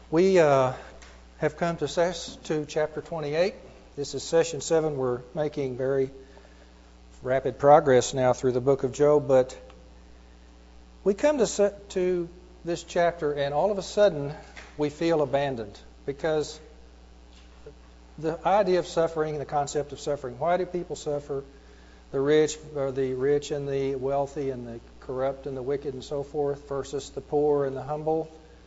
We have come to chapter 28. This is session 7. We're making very rapid progress now through the book of Job, but we come to this chapter and all of a sudden we feel abandoned because the idea of suffering, the concept of suffering, why do people suffer? The rich and the wealthy and the corrupt and the wicked and so forth versus the poor and the humble.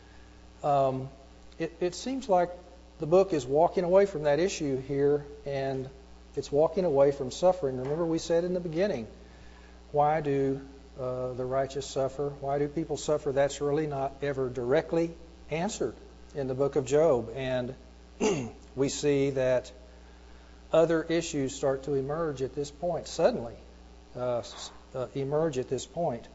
It seems like the book is walking away from that issue here, and it's walking away from suffering. Remember we said in the beginning, why do the righteous suffer? Why do people suffer? That's really not ever directly answered in the book of Job. And we see that other issues start to emerge at this point, suddenly emerge at this point.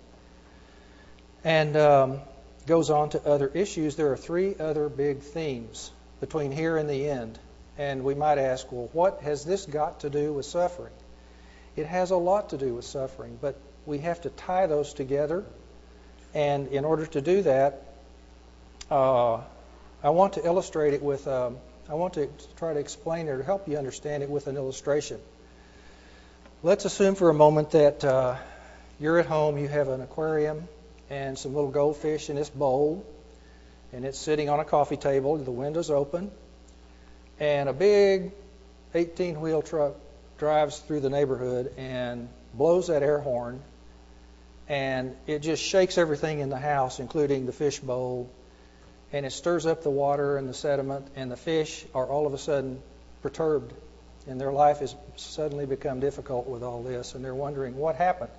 And goes on to other issues. There are 3 other big themes between here and the end. And we might ask, well, what has this got to do with suffering? It has a lot to do with suffering, but we have to tie those together. And in order to do that, I want to illustrate it with, I want to try to explain it or help you understand it with an illustration. Let's assume for a moment that you're at home, you have an aquarium and some little goldfish in this bowl, and it's sitting on a coffee table, the window's open, and a big 18-wheel truck drives through the neighborhood and blows that air horn, and it just shakes everything in the house, including the fish bowl, and it stirs up the water and the sediment, and the fish are all of a sudden perturbed, and their life has suddenly become difficult with all this, and they're wondering what happened.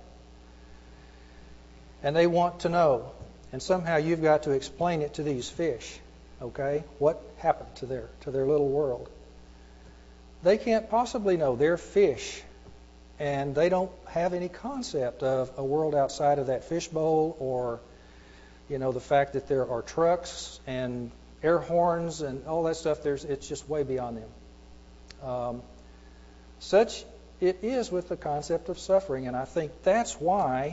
And they want to know, and somehow you've got to explain it to these fish, okay? What happened to their little world? They can't possibly know. They're fish, and they don't have any concept of a world outside of that fish bowl, or the fact that there are trucks and air horns and all that stuff. It's just way beyond them. Such it is with the concept of suffering, and I think that's why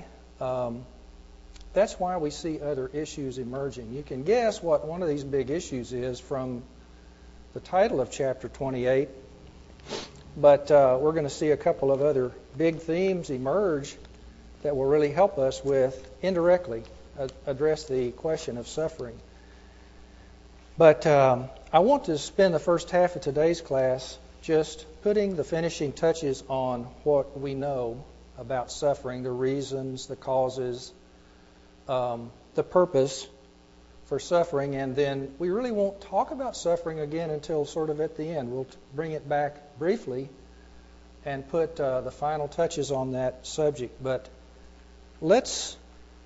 we see other issues emerging. You can guess what one of these big issues is from the title of chapter 28, but we're going to see a couple of other big themes emerge that will really help us with, indirectly, address the question of suffering. But I want to spend the first half of today's class just putting the finishing touches on what we know about suffering, the reasons, the causes, the purpose for suffering, and then we really won't talk about suffering again until sort of at the end. We'll bring it back briefly and put the final touches on that subject. But let's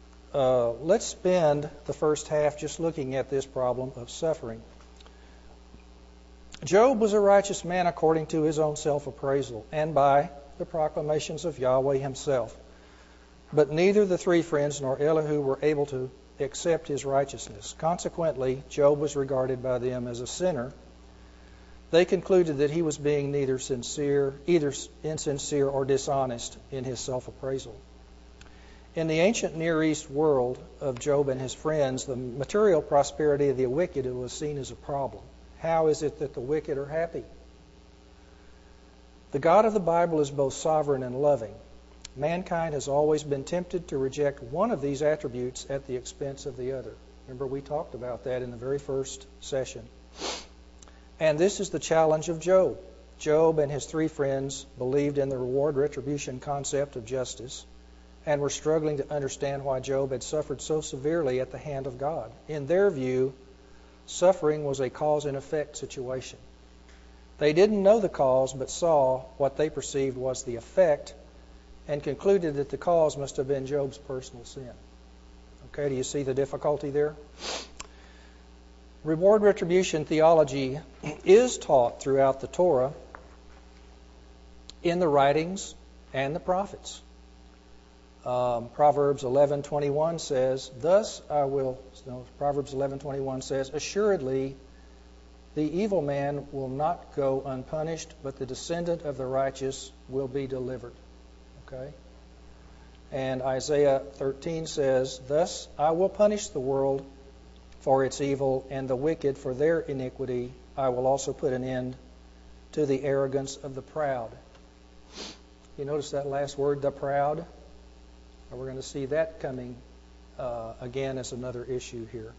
spend the first half just looking at this problem of suffering. Job was a righteous man according to his own self-appraisal and by the proclamations of Yahweh himself. But neither the 3 friends nor Elihu were able to accept his righteousness. Consequently, Job was regarded by them as a sinner. They concluded that he was being either insincere or dishonest in his self-appraisal. In the ancient Near East world of Job and his friends, the material prosperity of the wicked was seen as a problem. How is it that the wicked are happy? The God of the Bible is both sovereign and loving. Mankind has always been tempted to reject one of these attributes at the expense of the other. Remember, we talked about that in the very first session. And this is the challenge of Job. Job and his 3 friends believed in the reward-retribution concept of justice and were struggling to understand why Job had suffered so severely at the hand of God. In their view, suffering was a cause and effect situation. They didn't know the cause, but saw what they perceived was the effect and concluded that the cause must have been Job's personal sin. Okay, do you see the difficulty there? Reward retribution theology is taught throughout the Torah, in the writings and the prophets. Proverbs 11:21 says, Proverbs 11:21 says, assuredly the evil man will not go unpunished, but the descendant of the righteous will be delivered. Okay? And Isaiah 13 says, thus I will punish the world for its evil, and the wicked for their iniquity. I will also put an end to the arrogance of the proud. You notice that last word, the proud? And we're going to see that coming again as another issue here.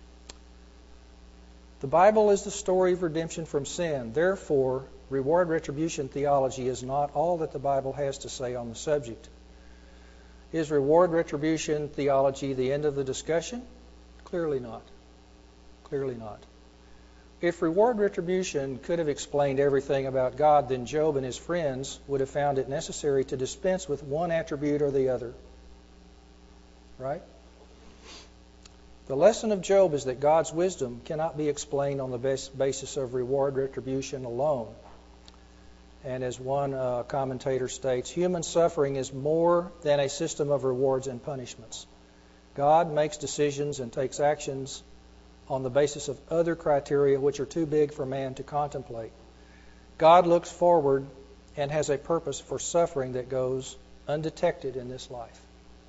The Bible is the story of redemption from sin. Therefore, reward retribution theology is not all that the Bible has to say on the subject. Is reward retribution theology the end of the discussion? Clearly not. Clearly not. If reward retribution could have explained everything about God, then Job and his friends would have found it necessary to dispense with one attribute or the other. Right? The lesson of Job is that God's wisdom cannot be explained on the basis of reward retribution alone. And as one commentator states, human suffering is more than a system of rewards and punishments. God makes decisions and takes actions on the basis of other criteria which are too big for man to contemplate. God looks forward and has a purpose for suffering that goes undetected in this life.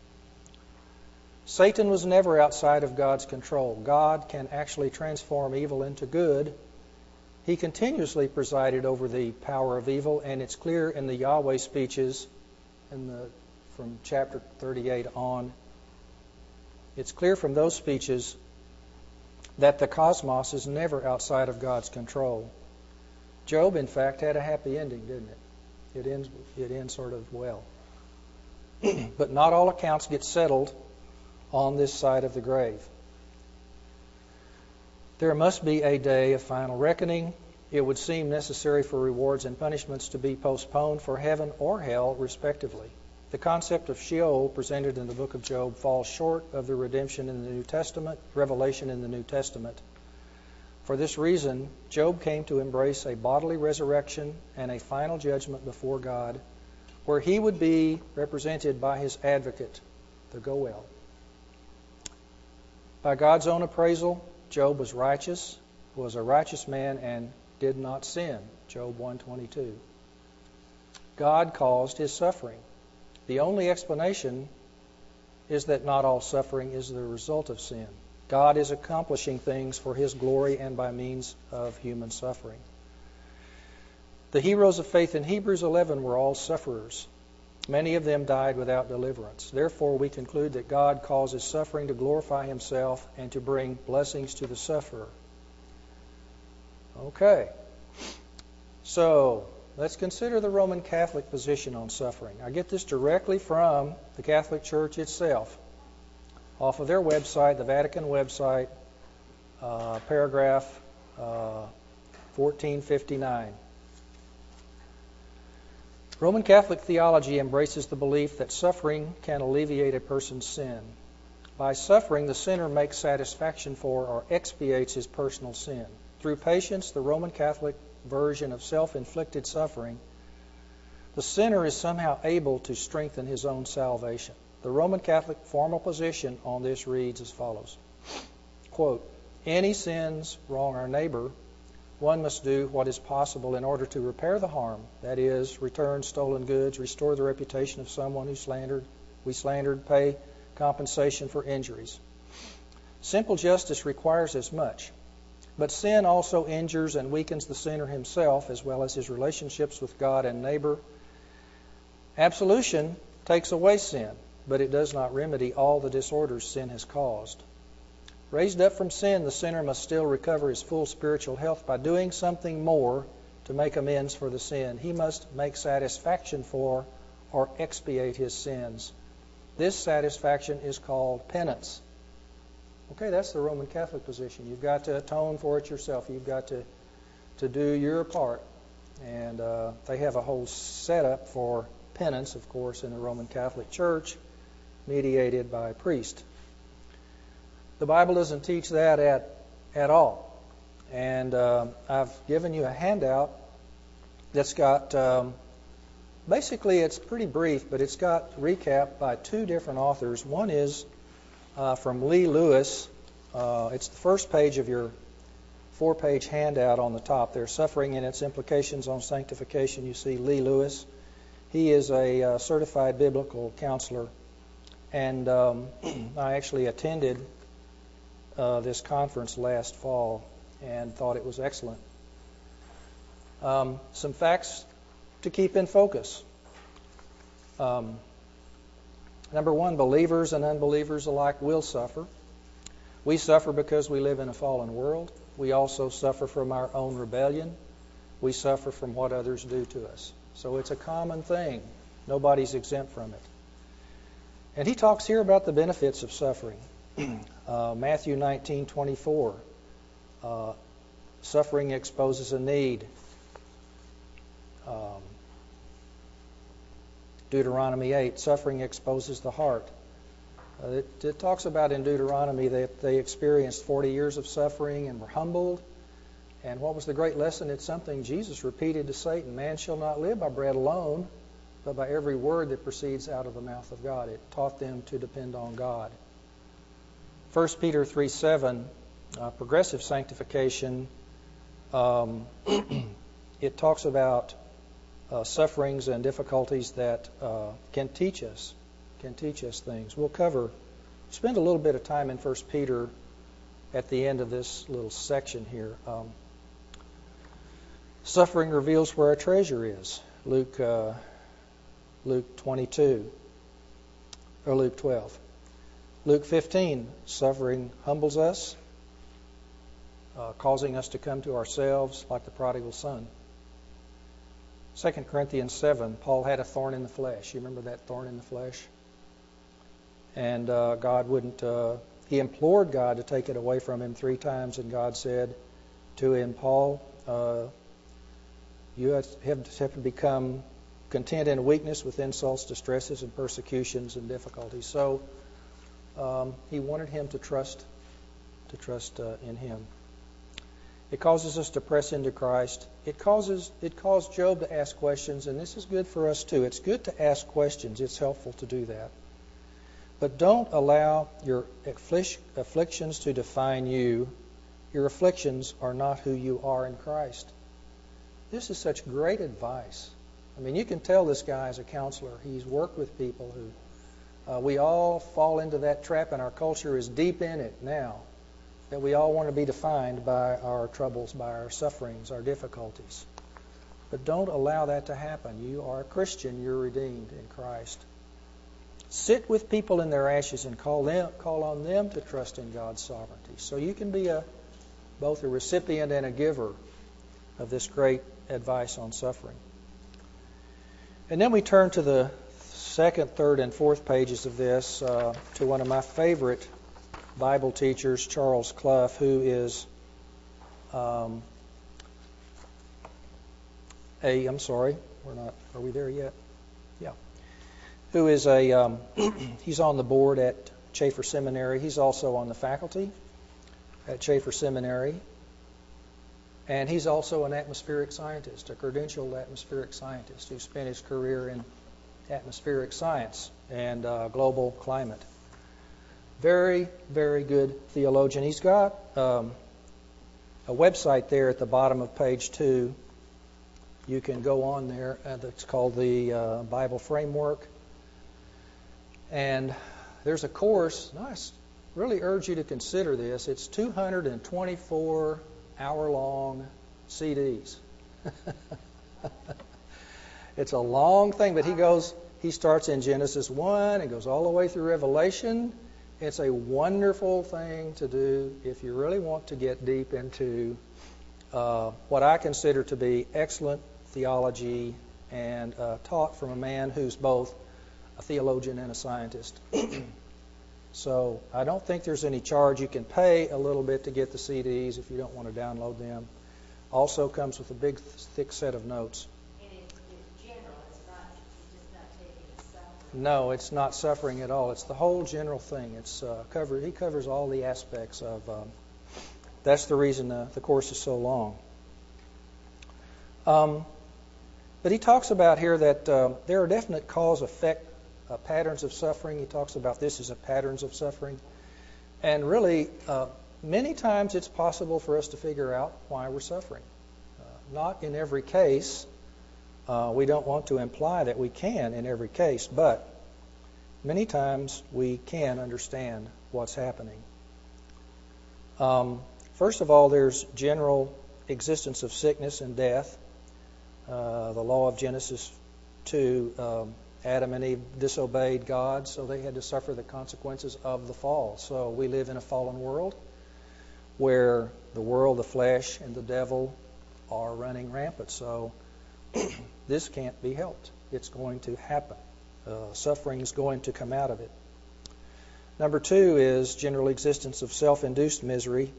Satan was never outside of God's control. God can actually transform evil into good. He continuously presided over the power of evil, and it's clear in the Yahweh speeches from chapter 38 on. It's clear from those speeches that the cosmos is never outside of God's control. Job, in fact, had a happy ending, didn't it? It ends sort of well. But not all accounts get settled on this side of the grave. There must be a day of final reckoning. It would seem necessary for rewards and punishments to be postponed for heaven or hell, respectively. The concept of Sheol presented in the book of Job falls short of the redemption in the New Testament, revelation in the New Testament. For this reason, Job came to embrace a bodily resurrection and a final judgment before God, where he would be represented by his advocate, the Goel. By God's own appraisal, Job was a righteous man, and did not sin. Job 1:22. God caused his suffering. The only explanation is that not all suffering is the result of sin. God is accomplishing things for his glory and by means of human suffering. The heroes of faith in Hebrews 11 were all sufferers. Many of them died without deliverance. Therefore, we conclude that God causes suffering to glorify himself and to bring blessings to the sufferer. Okay. So, let's consider the Roman Catholic position on suffering. I get this directly from the Catholic Church itself. Off of their website, the Vatican website, paragraph 1459. Roman Catholic theology embraces the belief that suffering can alleviate a person's sin. By suffering, the sinner makes satisfaction for or expiates his personal sin. Through patience, the Roman Catholic version of self-inflicted suffering, the sinner is somehow able to strengthen his own salvation. The Roman Catholic formal position on this reads as follows. Quote, any sins wrong our neighbor, one must do what is possible in order to repair the harm, that is, return stolen goods, restore the reputation of someone we slandered, pay compensation for injuries. Simple justice requires as much, but sin also injures and weakens the sinner himself as well as his relationships with God and neighbor. Absolution takes away sin, but it does not remedy all the disorders sin has caused. Raised up from sin, the sinner must still recover his full spiritual health by doing something more to make amends for the sin. He must make satisfaction for or expiate his sins. This satisfaction is called penance. Okay, that's the Roman Catholic position. You've got to atone for it yourself. You've got to do your part. And they have a whole setup for penance, of course, in the Roman Catholic Church, mediated by a priest. The Bible doesn't teach that at all. And I've given you a handout that's got, basically it's pretty brief, but it's got recap by two different authors. One is from Lee Lewis. It's the first page of your 4-page handout on the top there, Suffering and Its Implications on Sanctification. You see Lee Lewis. He is a certified biblical counselor. And I actually attended this conference last fall and thought it was excellent. Some facts to keep in focus. Number one, believers and unbelievers alike will suffer. We suffer because we live in a fallen world. We also suffer from our own rebellion. We suffer from what others do to us. So it's a common thing. Nobody's exempt from it. And he talks here about the benefits of suffering. Matthew 19:24. Suffering exposes a need. Deuteronomy 8, suffering exposes the heart. It talks about in Deuteronomy that they experienced 40 years of suffering and were humbled. And what was the great lesson? It's something Jesus repeated to Satan. Man shall not live by bread alone, but by every word that proceeds out of the mouth of God. It taught them to depend on God. 1 Peter 3:7, progressive sanctification. It talks about sufferings and difficulties that can teach us things. We'll spend a little bit of time in 1 Peter at the end of this little section here. Suffering reveals where our treasure is. Luke 22, or Luke 12. Luke 15, suffering humbles us, causing us to come to ourselves like the prodigal son. 2 Corinthians 7, Paul had a thorn in the flesh. You remember that thorn in the flesh? And God wouldn't, he implored God to take it away from him 3 times, and God said to him, Paul, you have to become content in weakness with insults, distresses, and persecutions and difficulties. So he wanted him to trust in him. It causes us to press into Christ. It caused Job to ask questions, and this is good for us too. It's good to ask questions. It's helpful to do that. But don't allow your afflictions to define you. Your afflictions are not who you are in Christ. This is such great advice. I mean, you can tell this guy is a counselor. He's worked with people who we all fall into that trap, and our culture is deep in it now, that we all want to be defined by our troubles, by our sufferings, our difficulties. But don't allow that to happen. You are a Christian. You're redeemed in Christ. Sit with people in their ashes and call on them to trust in God's sovereignty. So you can be both a recipient and a giver of this great advice on suffering. And then we turn to the second, third, and fourth pages of this to one of my favorite Bible teachers, Charles Clough, who is I'm sorry, are we there yet? Yeah. Who is he's on the board at Chafer Seminary. He's also on the faculty at Chafer Seminary. And he's also an atmospheric scientist, a credentialed atmospheric scientist who spent his career in atmospheric science and global climate. Very, very good theologian. He's got a website there at the bottom of page 2. You can go on there. It's called the Bible Framework. And there's a course. I really urge you to consider this. It's 224 hour-long CDs. It's a long thing, but he starts in Genesis 1 and goes all the way through Revelation. It's a wonderful thing to do if you really want to get deep into what I consider to be excellent theology and taught from a man who's both a theologian and a scientist. So I don't think there's any charge. You can pay a little bit to get the CDs if you don't want to download them. Also comes with a big, thick set of notes. And it's general. It's just not taking suffering. No, it's not suffering at all. It's the whole general thing. It's covered. He covers all the aspects of. That's the reason the course is so long. But he talks about here that there are definite cause-effect patterns of suffering. He talks about this as a patterns of suffering. And really, many times it's possible for us to figure out why we're suffering. Not in every case. We don't want to imply that we can in every case, but many times we can understand what's happening. First of all, there's general existence of sickness and death. The law of Genesis 2, Adam and Eve disobeyed God, so they had to suffer the consequences of the fall. So we live in a fallen world where the world, the flesh, and the devil are running rampant. So this can't be helped. It's going to happen. Suffering is going to come out of it. Number 2 is general existence of self-induced misery,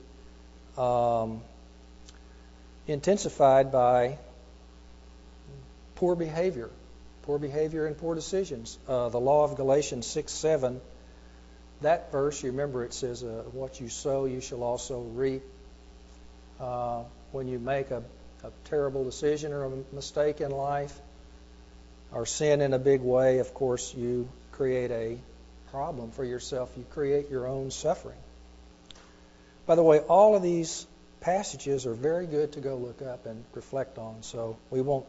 intensified by poor behavior and poor decisions. The law of Galatians 6:7, that verse, you remember it says, what you sow, you shall also reap. When you make a terrible decision or a mistake in life, or sin in a big way, of course, you create a problem for yourself. You create your own suffering. By the way, all of these passages are very good to go look up and reflect on, so we won't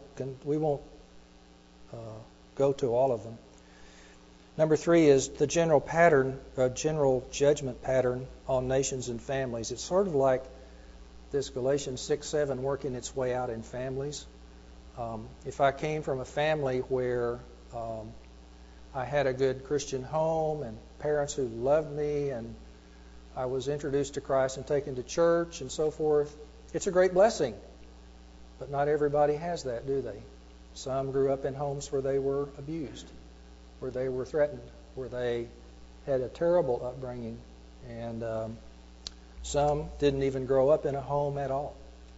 go to all of them. Number 3 is the general judgment pattern on nations and families. It's sort of like this Galatians 6:7 working its way out in families. If I came from a family where I had a good Christian home and parents who loved me, and I was introduced to Christ and taken to church and so forth, it's a great blessing. But not everybody has that, do they? Some grew up in homes where they were abused, where they were threatened, where they had a terrible upbringing, and some didn't even grow up in a home at all.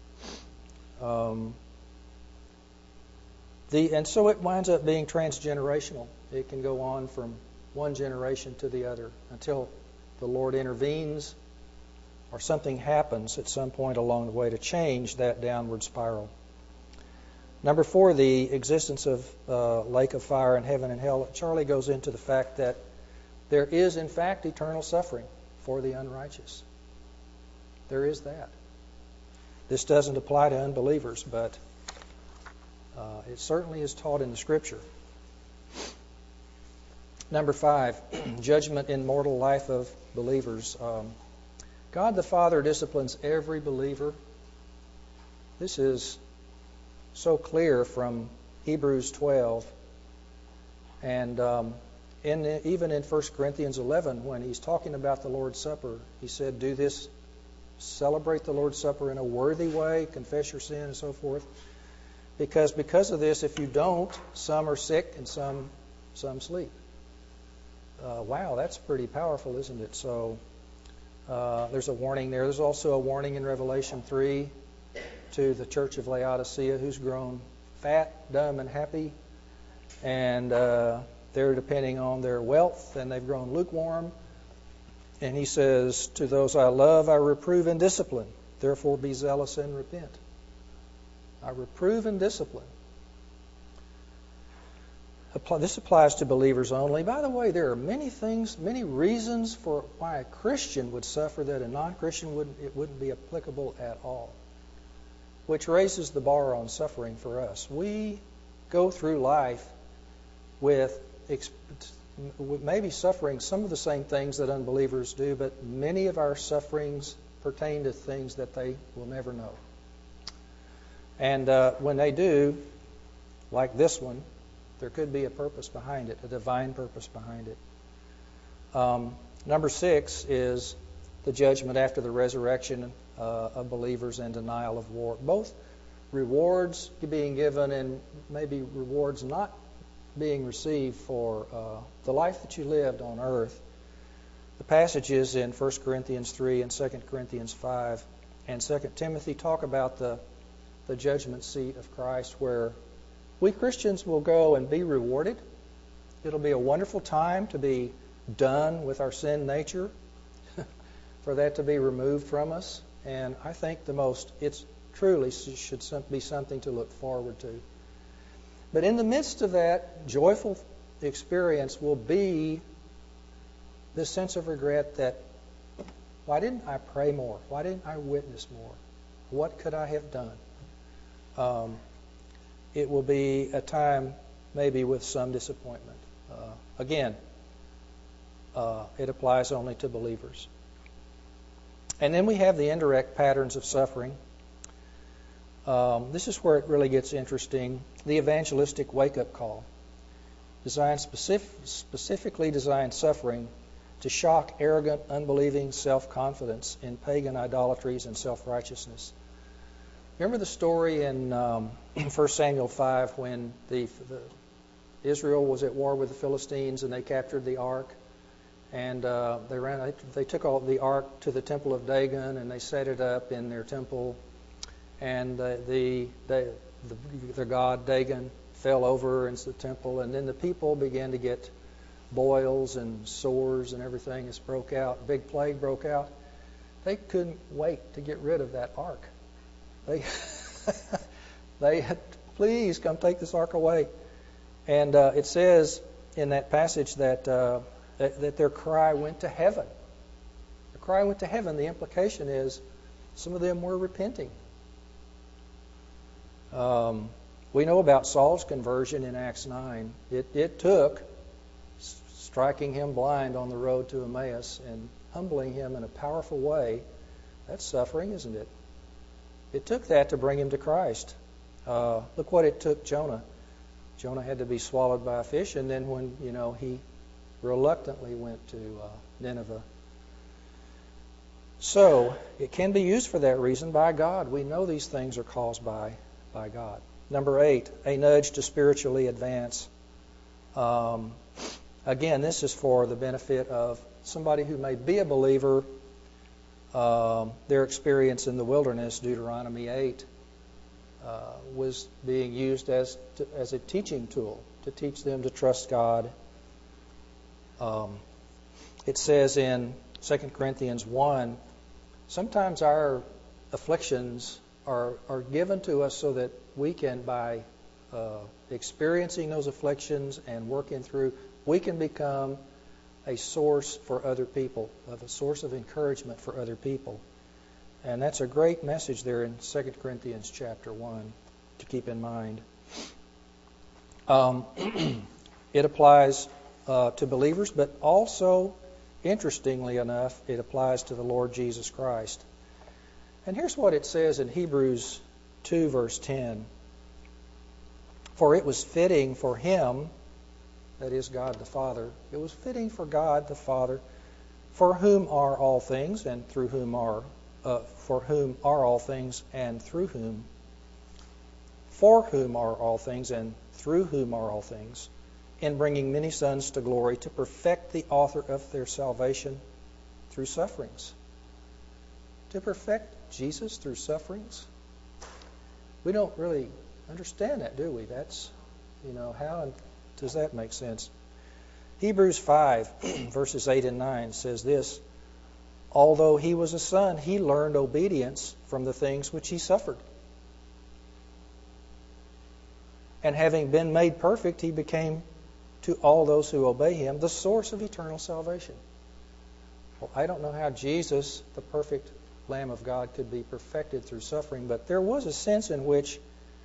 And so it winds up being transgenerational. It can go on from one generation to the other until the Lord intervenes or something happens at some point along the way to change that downward spiral. Number 4, the existence of lake of fire and heaven and hell. Charlie goes into the fact that there is, in fact, eternal suffering for the unrighteous. There is that. This doesn't apply to unbelievers, but it certainly is taught in the Scripture. Number 5, judgment in mortal life of believers. God the Father disciplines every believer. This is so clear from Hebrews 12. And even in 1 Corinthians 11, when he's talking about the Lord's Supper, he said, do this, celebrate the Lord's Supper in a worthy way, confess your sin and so forth. Because of this, if you don't, some are sick and some sleep. Wow, that's pretty powerful, isn't it? So there's a warning there. There's also a warning in Revelation 3 to the church of Laodicea, who's grown fat, dumb, and happy. And they're depending on their wealth, and they've grown lukewarm. And he says, to those I love, I reprove and discipline. Therefore be zealous and repent. I reprove and discipline. This applies to believers only. By the way, there are many reasons for why a Christian would suffer that a non-Christian wouldn't be applicable at all, which raises the bar on suffering for us. We go through life with maybe suffering some of the same things that unbelievers do, but many of our sufferings pertain to things that they will never know. And when they do, like this one, there could be a purpose behind it, a divine purpose behind it. Number 6 is the judgment after the resurrection of believers and denial of war. Both rewards being given and maybe rewards not being received for the life that you lived on earth. The passages in 1 Corinthians 3 and 2 Corinthians 5 and 2 Timothy talk about the judgment seat of Christ, where we Christians will go and be rewarded. It'll be a wonderful time to be done with our sin nature, for that to be removed from us. And I think it truly should be something to look forward to. But in the midst of that joyful experience will be this sense of regret that, why didn't I pray more? Why didn't I witness more? What could I have done? It will be a time maybe with some disappointment. Again, it applies only to believers. And then we have the indirect patterns of suffering. This is where it really gets interesting. The evangelistic wake-up call, specifically designed suffering to shock arrogant, unbelieving self-confidence in pagan idolatries and self-righteousness. Remember the story in 1 Samuel 5 when Israel was at war with the Philistines and they captured the ark, and they took all the ark to the temple of Dagon and they set it up in their temple, and their god Dagon fell over into the temple, and then the people began to get boils and sores and everything. This broke out. A big plague broke out. They couldn't wait to get rid of that ark. They had, please come take this ark away. And it says in that passage that their cry went to heaven. The cry went to heaven. The implication is some of them were repenting. We know about Saul's conversion in Acts 9. It took striking him blind on the road to Emmaus and humbling him in a powerful way. That's suffering, isn't it? It took that to bring him to Christ. Look what it took Jonah. Jonah had to be swallowed by a fish, and then when he reluctantly went to Nineveh. So it can be used for that reason by God. We know these things are caused by God. Number 8, a nudge to spiritually advance. Again, this is for the benefit of somebody who may be a believer. Their experience in the wilderness, Deuteronomy 8, was being used as a teaching tool to teach them to trust God. It says in 2 Corinthians 1, sometimes our afflictions are given to us so that we can, by experiencing those afflictions and working through, we can become a source for other people, a source of encouragement for other people. And that's a great message there in 2 Corinthians chapter 1 to keep in mind. It applies to believers, but also, interestingly enough, it applies to the Lord Jesus Christ. And here's what it says in Hebrews 2, verse 10. For it was fitting for him, that is God the Father, it was fitting for God the Father, for whom are all things, and through whom are all things, and through whom, for whom are all things, and through whom are all things, in bringing many sons to glory, to perfect the author of their salvation through sufferings. To perfect Jesus through sufferings? We don't really understand that, do we? That's, how does that make sense? Hebrews 5, verses 8 and 9 says this, although he was a son, he learned obedience from the things which he suffered. And having been made perfect, he became to all those who obey him the source of eternal salvation. Well, I don't know how Jesus, the perfect Lamb of God, could be perfected through suffering, but there was a sense in which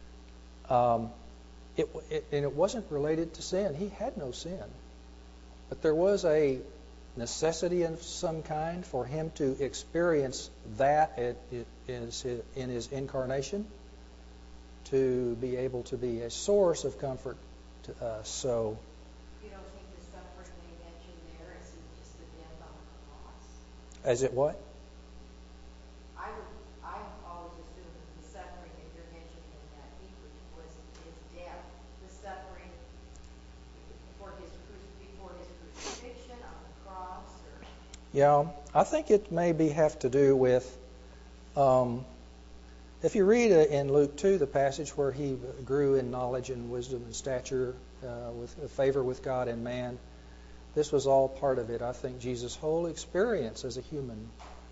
it wasn't related to sin. He had no sin. But there was a necessity of some kind for him to experience that in his incarnation, to be able to be a source of comfort to us. So, you don't think the suffering they mentioned there is just the death on the cross? As it what? I've always assumed that the suffering that you're mentioning in that Hebrews was his death, the suffering before his crucifixion on the cross. Yeah, I think it maybe have to do with, if you read in Luke 2, the passage where he grew in knowledge and wisdom and stature, with favor with God and man, this was all part of it. I think Jesus' whole experience as a human.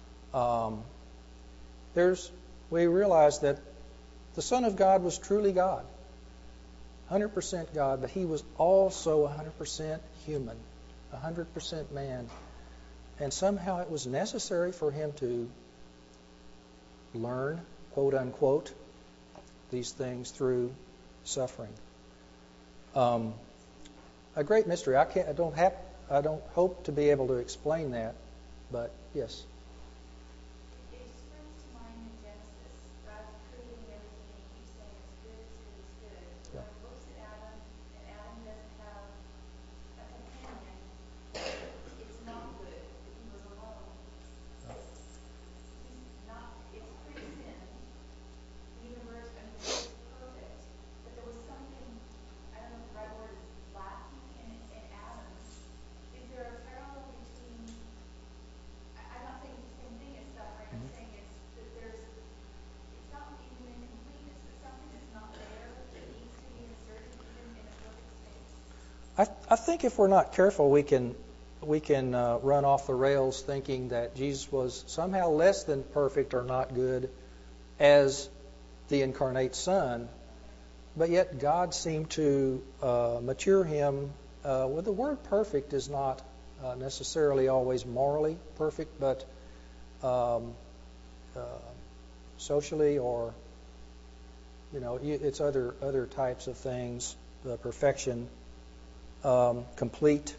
We realize that the Son of God was truly God, 100% God, but he was also 100% human, 100% man. And somehow it was necessary for him to learn, quote unquote, these things through suffering. A great mystery. I don't hope to be able to explain that, but yes. I think if we're not careful, we can run off the rails thinking that Jesus was somehow less than perfect or not good as the incarnate Son, but yet God seemed to mature him. Well, the word perfect is not necessarily always morally perfect, but socially, or it's other types of things. Perfection, complete.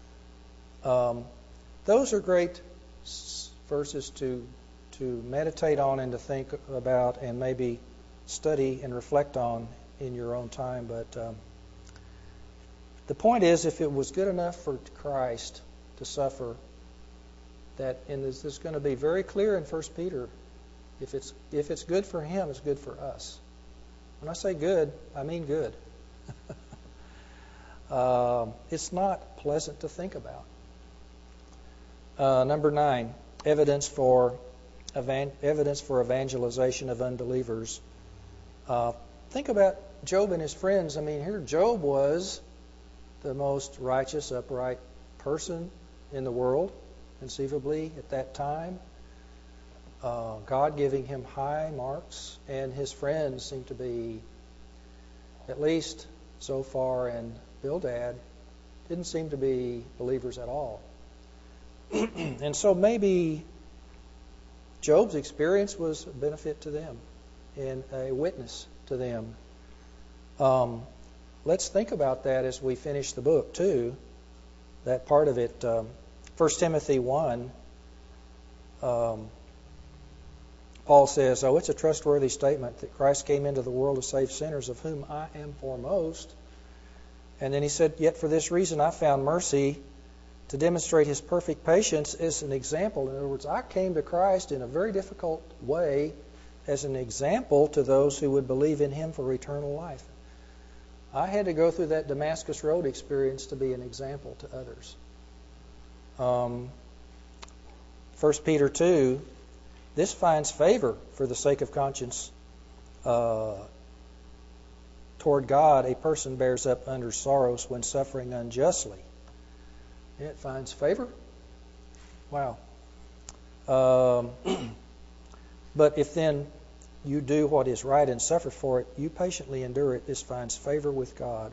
Those are great verses to meditate on and to think about and maybe study and reflect on in your own time. But the point is, if it was good enough for Christ to suffer, and this is going to be very clear in 1 Peter, if it's good for him, it's good for us. When I say good, I mean good. It's not pleasant to think about. Number 9, evidence for evangelization of unbelievers. Think about Job and his friends. I mean, here Job was the most righteous, upright person in the world, conceivably at that time. God giving him high marks, and his friends seem to be, at least so far, and Bildad didn't seem to be believers at all. And so maybe Job's experience was a benefit to them and a witness to them. Let's think about that as we finish the book too. That part of it, 1 Timothy 1, Paul says, it's a trustworthy statement that Christ came into the world to save sinners, of whom I am foremost. And then he said, yet for this reason I found mercy, to demonstrate his perfect patience as an example. In other words, I came to Christ in a very difficult way as an example to those who would believe in him for eternal life. I had to go through that Damascus Road experience to be an example to others. 1 Peter 2, this finds favor for the sake of conscience. Toward God, a person bears up under sorrows when suffering unjustly. It finds favor? Wow. But if then you do what is right and suffer for it, you patiently endure it, this finds favor with God.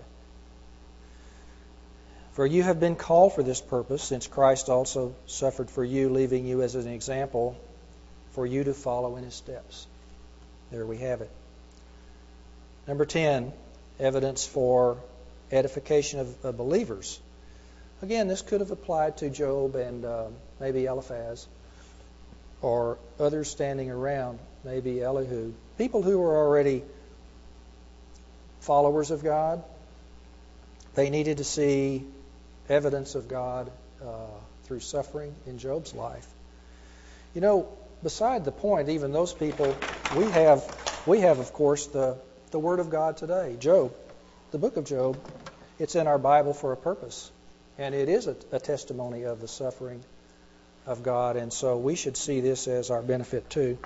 For you have been called for this purpose, since Christ also suffered for you, leaving you as an example for you to follow in his steps. There we have it. Number 10, evidence for edification of believers. Again, this could have applied to Job and maybe Eliphaz, or others standing around, maybe Elihu. People who were already followers of God. They needed to see evidence of God through suffering in Job's life. Beside the point, even those people, we have of course the Word of God today. Job, the book of Job, it's in our Bible for a purpose. And it is a testimony of the suffering of God, and so we should see this as our benefit too.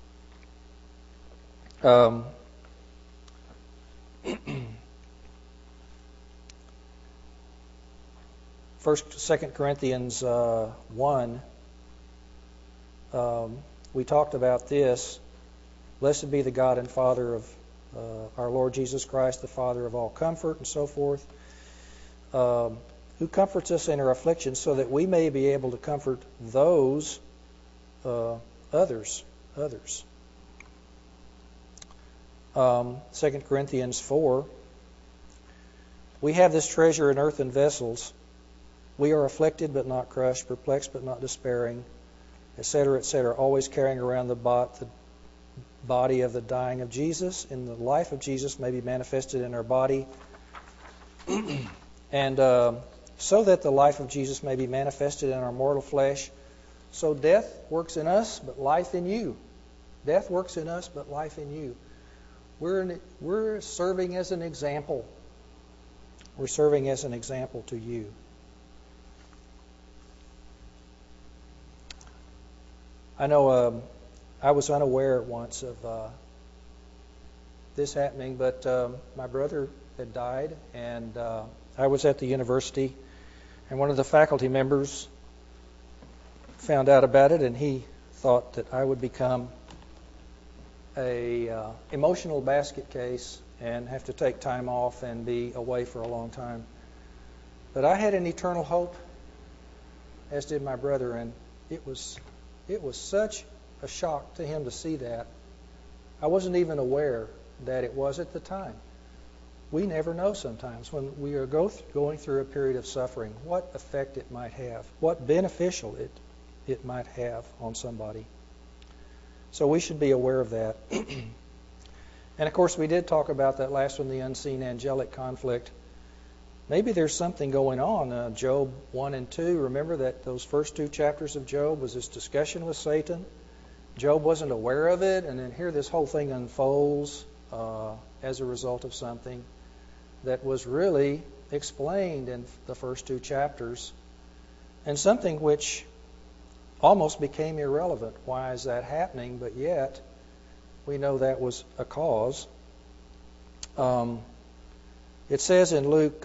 2 Corinthians 1, we talked about this. Blessed be the God and Father of our Lord Jesus Christ, the Father of all comfort, and so forth, who comforts us in our affliction, so that we may be able to comfort those others. 2 Corinthians 4, we have this treasure in earthen vessels. We are afflicted but not crushed, perplexed but not despairing, etc., etc., always carrying around the body of the dying of Jesus, and the life of Jesus may be manifested in our body. And so that the life of Jesus may be manifested in our mortal flesh. So death works in us, but life in you. Death works in us, but life in you. We're serving as an example. We're serving as an example to you. I know I was unaware once of this happening, but my brother had died, and I I was at the university, and one of the faculty members found out about it, and he thought that I would become a emotional basket case and have to take time off and be away for a long time. But I had an eternal hope, as did my brother, and it was such a shock to him to see that. I wasn't even aware that it was at the time. We never know sometimes when we are going through a period of suffering what effect it might have, what beneficial it might have on somebody. So we should be aware of that. And of course, we did talk about that last one, the unseen angelic conflict. Maybe there's something going on. Job 1 and 2, remember that those first 2 chapters of Job was this discussion with Satan. Job wasn't aware of it, and then here this whole thing unfolds as a result of something that was really explained in the first 2 chapters, and something which almost became irrelevant. Why is that happening? But yet, we know that was a cause. It says in Luke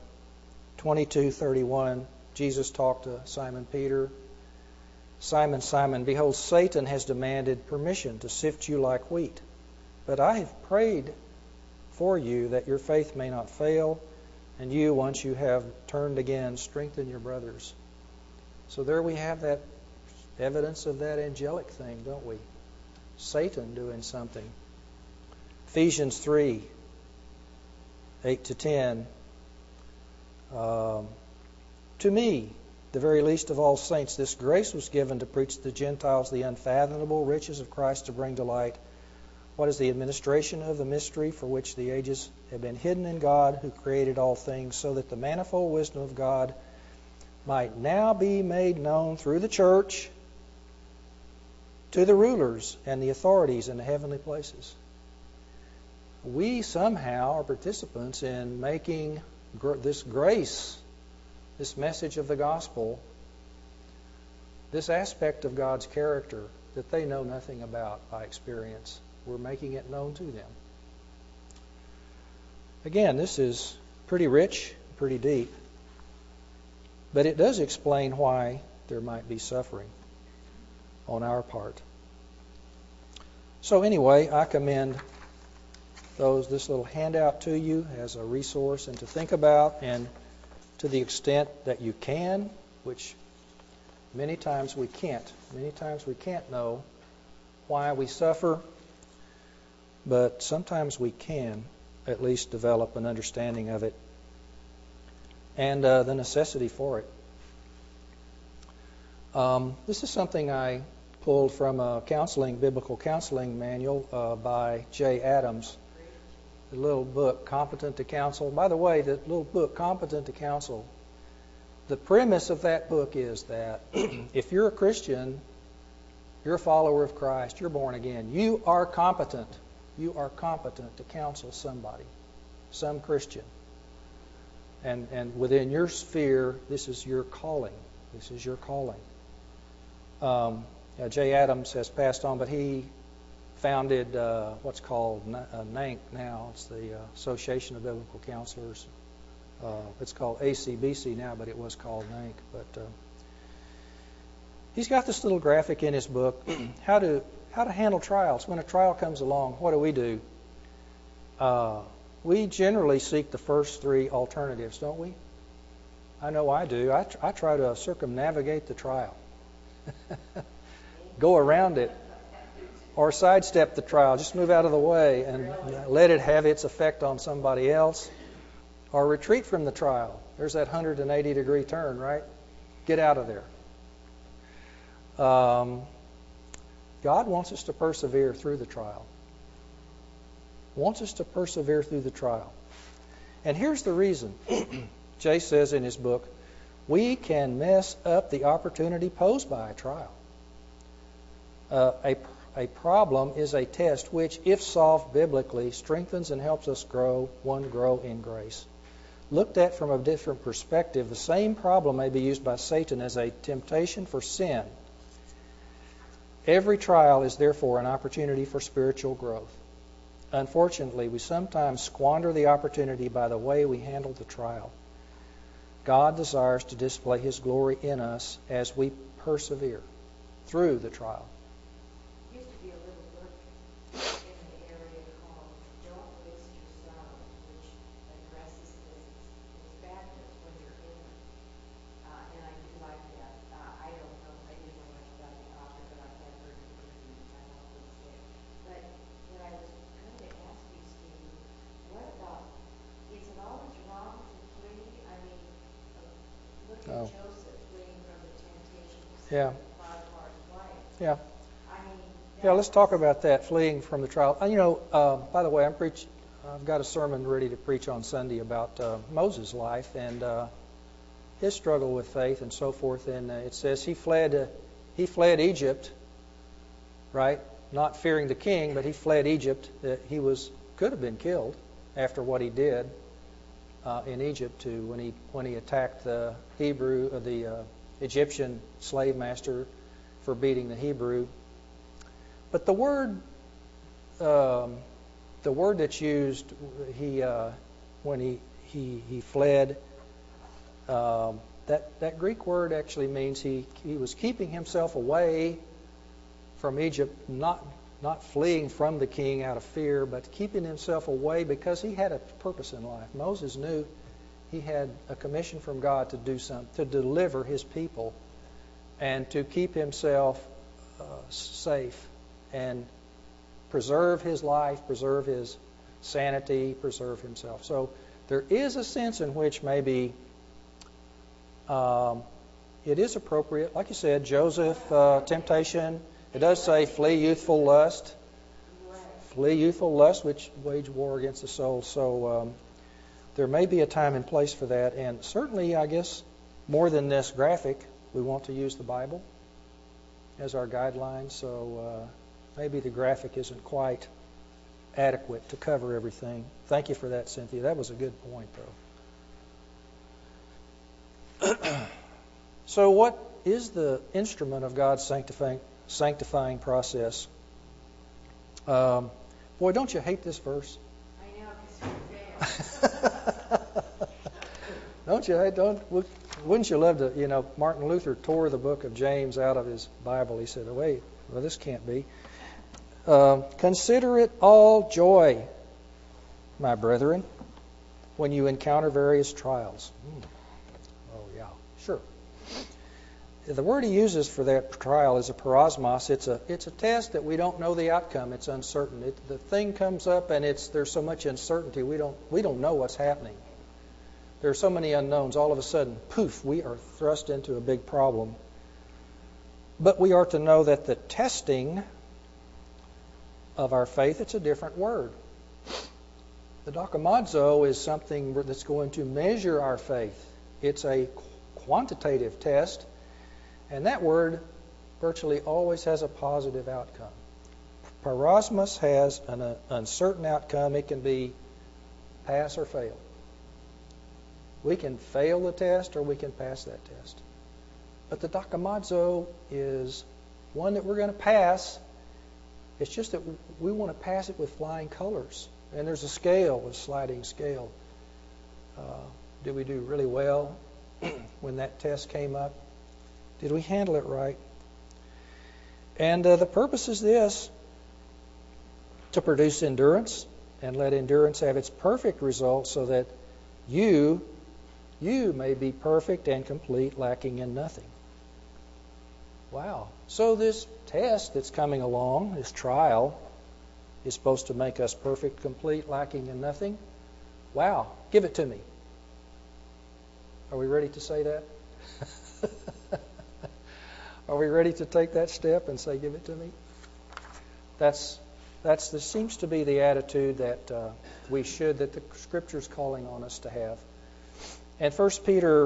22:31, Jesus talked to Simon Peter. Simon, Simon, behold, Satan has demanded permission to sift you like wheat. But I have prayed for you that your faith may not fail, and you, once you have turned again, strengthen your brothers. So there we have that evidence of that angelic thing, don't we? Satan doing something. Ephesians 3, 8 to 10. To me, the very least of all saints, this grace was given to preach to the Gentiles the unfathomable riches of Christ, to bring to light what is the administration of the mystery for which the ages have been hidden in God, who created all things, so that the manifold wisdom of God might now be made known through the church to the rulers and the authorities in the heavenly places. We somehow are participants in making this grace, this message of the gospel, this aspect of God's character that they know nothing about by experience. We're making it known to them. Again, this is pretty rich, pretty deep, but it does explain why there might be suffering on our part. So anyway, I commend this little handout to you as a resource and to think about, and to the extent that you can, which many times we can't. Many times we can't know why we suffer, but sometimes we can at least develop an understanding of it and the necessity for it. This is something I pulled from a biblical counseling manual by Jay Adams. The little book, Competent to Counsel. By the way, the little book, Competent to Counsel, the premise of that book is that if you're a Christian, you're a follower of Christ, you're born again, you are competent. You are competent to counsel somebody, some Christian. And within your sphere, this is your calling. This is your calling. Jay Adams has passed on, but he founded what's called NANC now. It's the Association of Biblical Counselors. It's called ACBC now, but it was called NANC. But he's got this little graphic in his book, how to handle trials. When a trial comes along, what do? We generally seek the first 3 alternatives, don't we? I know I do. I try to circumnavigate the trial. Go around it. Or sidestep the trial. Just move out of the way and let it have its effect on somebody else. Or retreat from the trial. There's that 180-degree turn, right? Get out of there. God wants us to persevere through the trial. Wants us to persevere through the trial. And here's the reason. Jay says in his book, we can mess up the opportunity posed by a trial. A problem is a test which, if solved biblically, strengthens and helps us grow in grace. Looked at from a different perspective, the same problem may be used by Satan as a temptation for sin. Every trial is therefore an opportunity for spiritual growth. Unfortunately, we sometimes squander the opportunity by the way we handle the trial. God desires to display His glory in us as we persevere through the trial. There used to be a little book in the area called Don't Waste Your Sorrow, which addresses this. It's fabulous when you're in it. And I do like that. I don't know, I didn't know much about the author, but I have heard the interview, which I won't really say. But what I was going to ask you, Steve, what about, is it always wrong to flee? I mean, look at Oh. Joseph fleeing from the temptations Yeah. of Potiphar's wife. Yeah. I mean, Yeah, let's talk about that, fleeing from the trial. By the way, I've got a sermon ready to preach on Sunday about Moses' life and his struggle with faith and so forth. And it says he fled Egypt, right? Not fearing the king, but he fled Egypt. He could have been killed after what he did in Egypt when he attacked the Egyptian slave master for beating the Hebrew. But the word that's used, when he fled, that Greek word actually means he was keeping himself away from Egypt, not fleeing from the king out of fear, but keeping himself away because he had a purpose in life. Moses knew he had a commission from God to do something, to deliver his people, and to keep himself safe and preserve his life, preserve his sanity, preserve himself. So there is a sense in which maybe it is appropriate. Like you said, Joseph, temptation. It does say flee youthful lust. Flee youthful lust, which wage war against the soul. So there may be a time and place for that. And certainly, I guess, more than this graphic, we want to use the Bible as our guideline. So maybe the graphic isn't quite adequate to cover everything. Thank you for that, Cynthia. That was a good point, though. So what is the instrument of God's sanctifying process? Boy, don't you hate this verse? I know, because you're fair. Don't you? Wouldn't you love to? Martin Luther tore the book of James out of his Bible. He said, "Wait, well, this can't be." Consider it all joy, my brethren, when you encounter various trials. Oh yeah, sure. The word he uses for that trial is a parosmos. It's a test that we don't know the outcome. It's uncertain. The thing comes up and there's so much uncertainty. We don't know what's happening. There are so many unknowns. All of a sudden, poof, we are thrust into a big problem. But we are to know that the testing of our faith, it's a different word. The dokimazo is something that's going to measure our faith. It's a quantitative test, and that word virtually always has a positive outcome. Parosmos has an uncertain outcome. It can be pass or fail. We can fail the test or we can pass that test. But the dokimazo is one that we're going to pass. It's just that we want to pass it with flying colors. And there's a scale, a sliding scale. Did we do really well when that test came up? Did we handle it right? And the purpose is this: to produce endurance, and let endurance have its perfect result, so that you may be perfect and complete, lacking in nothing. Wow. So this test that's coming along, this trial, is supposed to make us perfect, complete, lacking in nothing. Wow. Give it to me. Are we ready to say that? Are we ready to take that step and say, give it to me? This seems to be the attitude that that the Scripture's calling on us to have. And 1 Peter,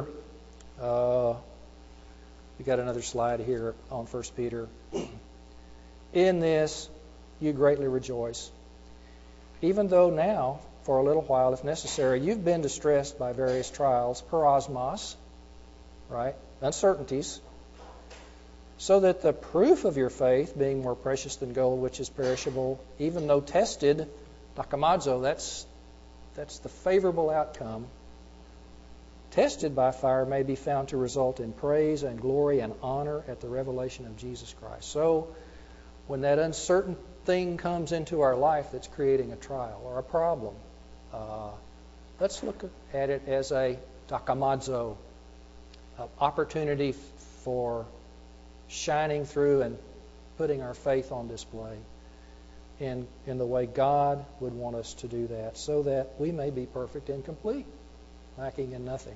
we got another slide here on 1 Peter. In this you greatly rejoice, even though now, for a little while, if necessary, you've been distressed by various trials, parosmos, right, uncertainties, so that the proof of your faith, being more precious than gold, which is perishable, even though tested, dokimazo, that's the favorable outcome. tested by fire may be found to result in praise and glory and honor at the revelation of Jesus Christ. So when that uncertain thing comes into our life that's creating a trial or a problem, let's look at it as a takamazo, an opportunity for shining through and putting our faith on display in the way God would want us to do that, so that we may be perfect and complete, lacking in nothing.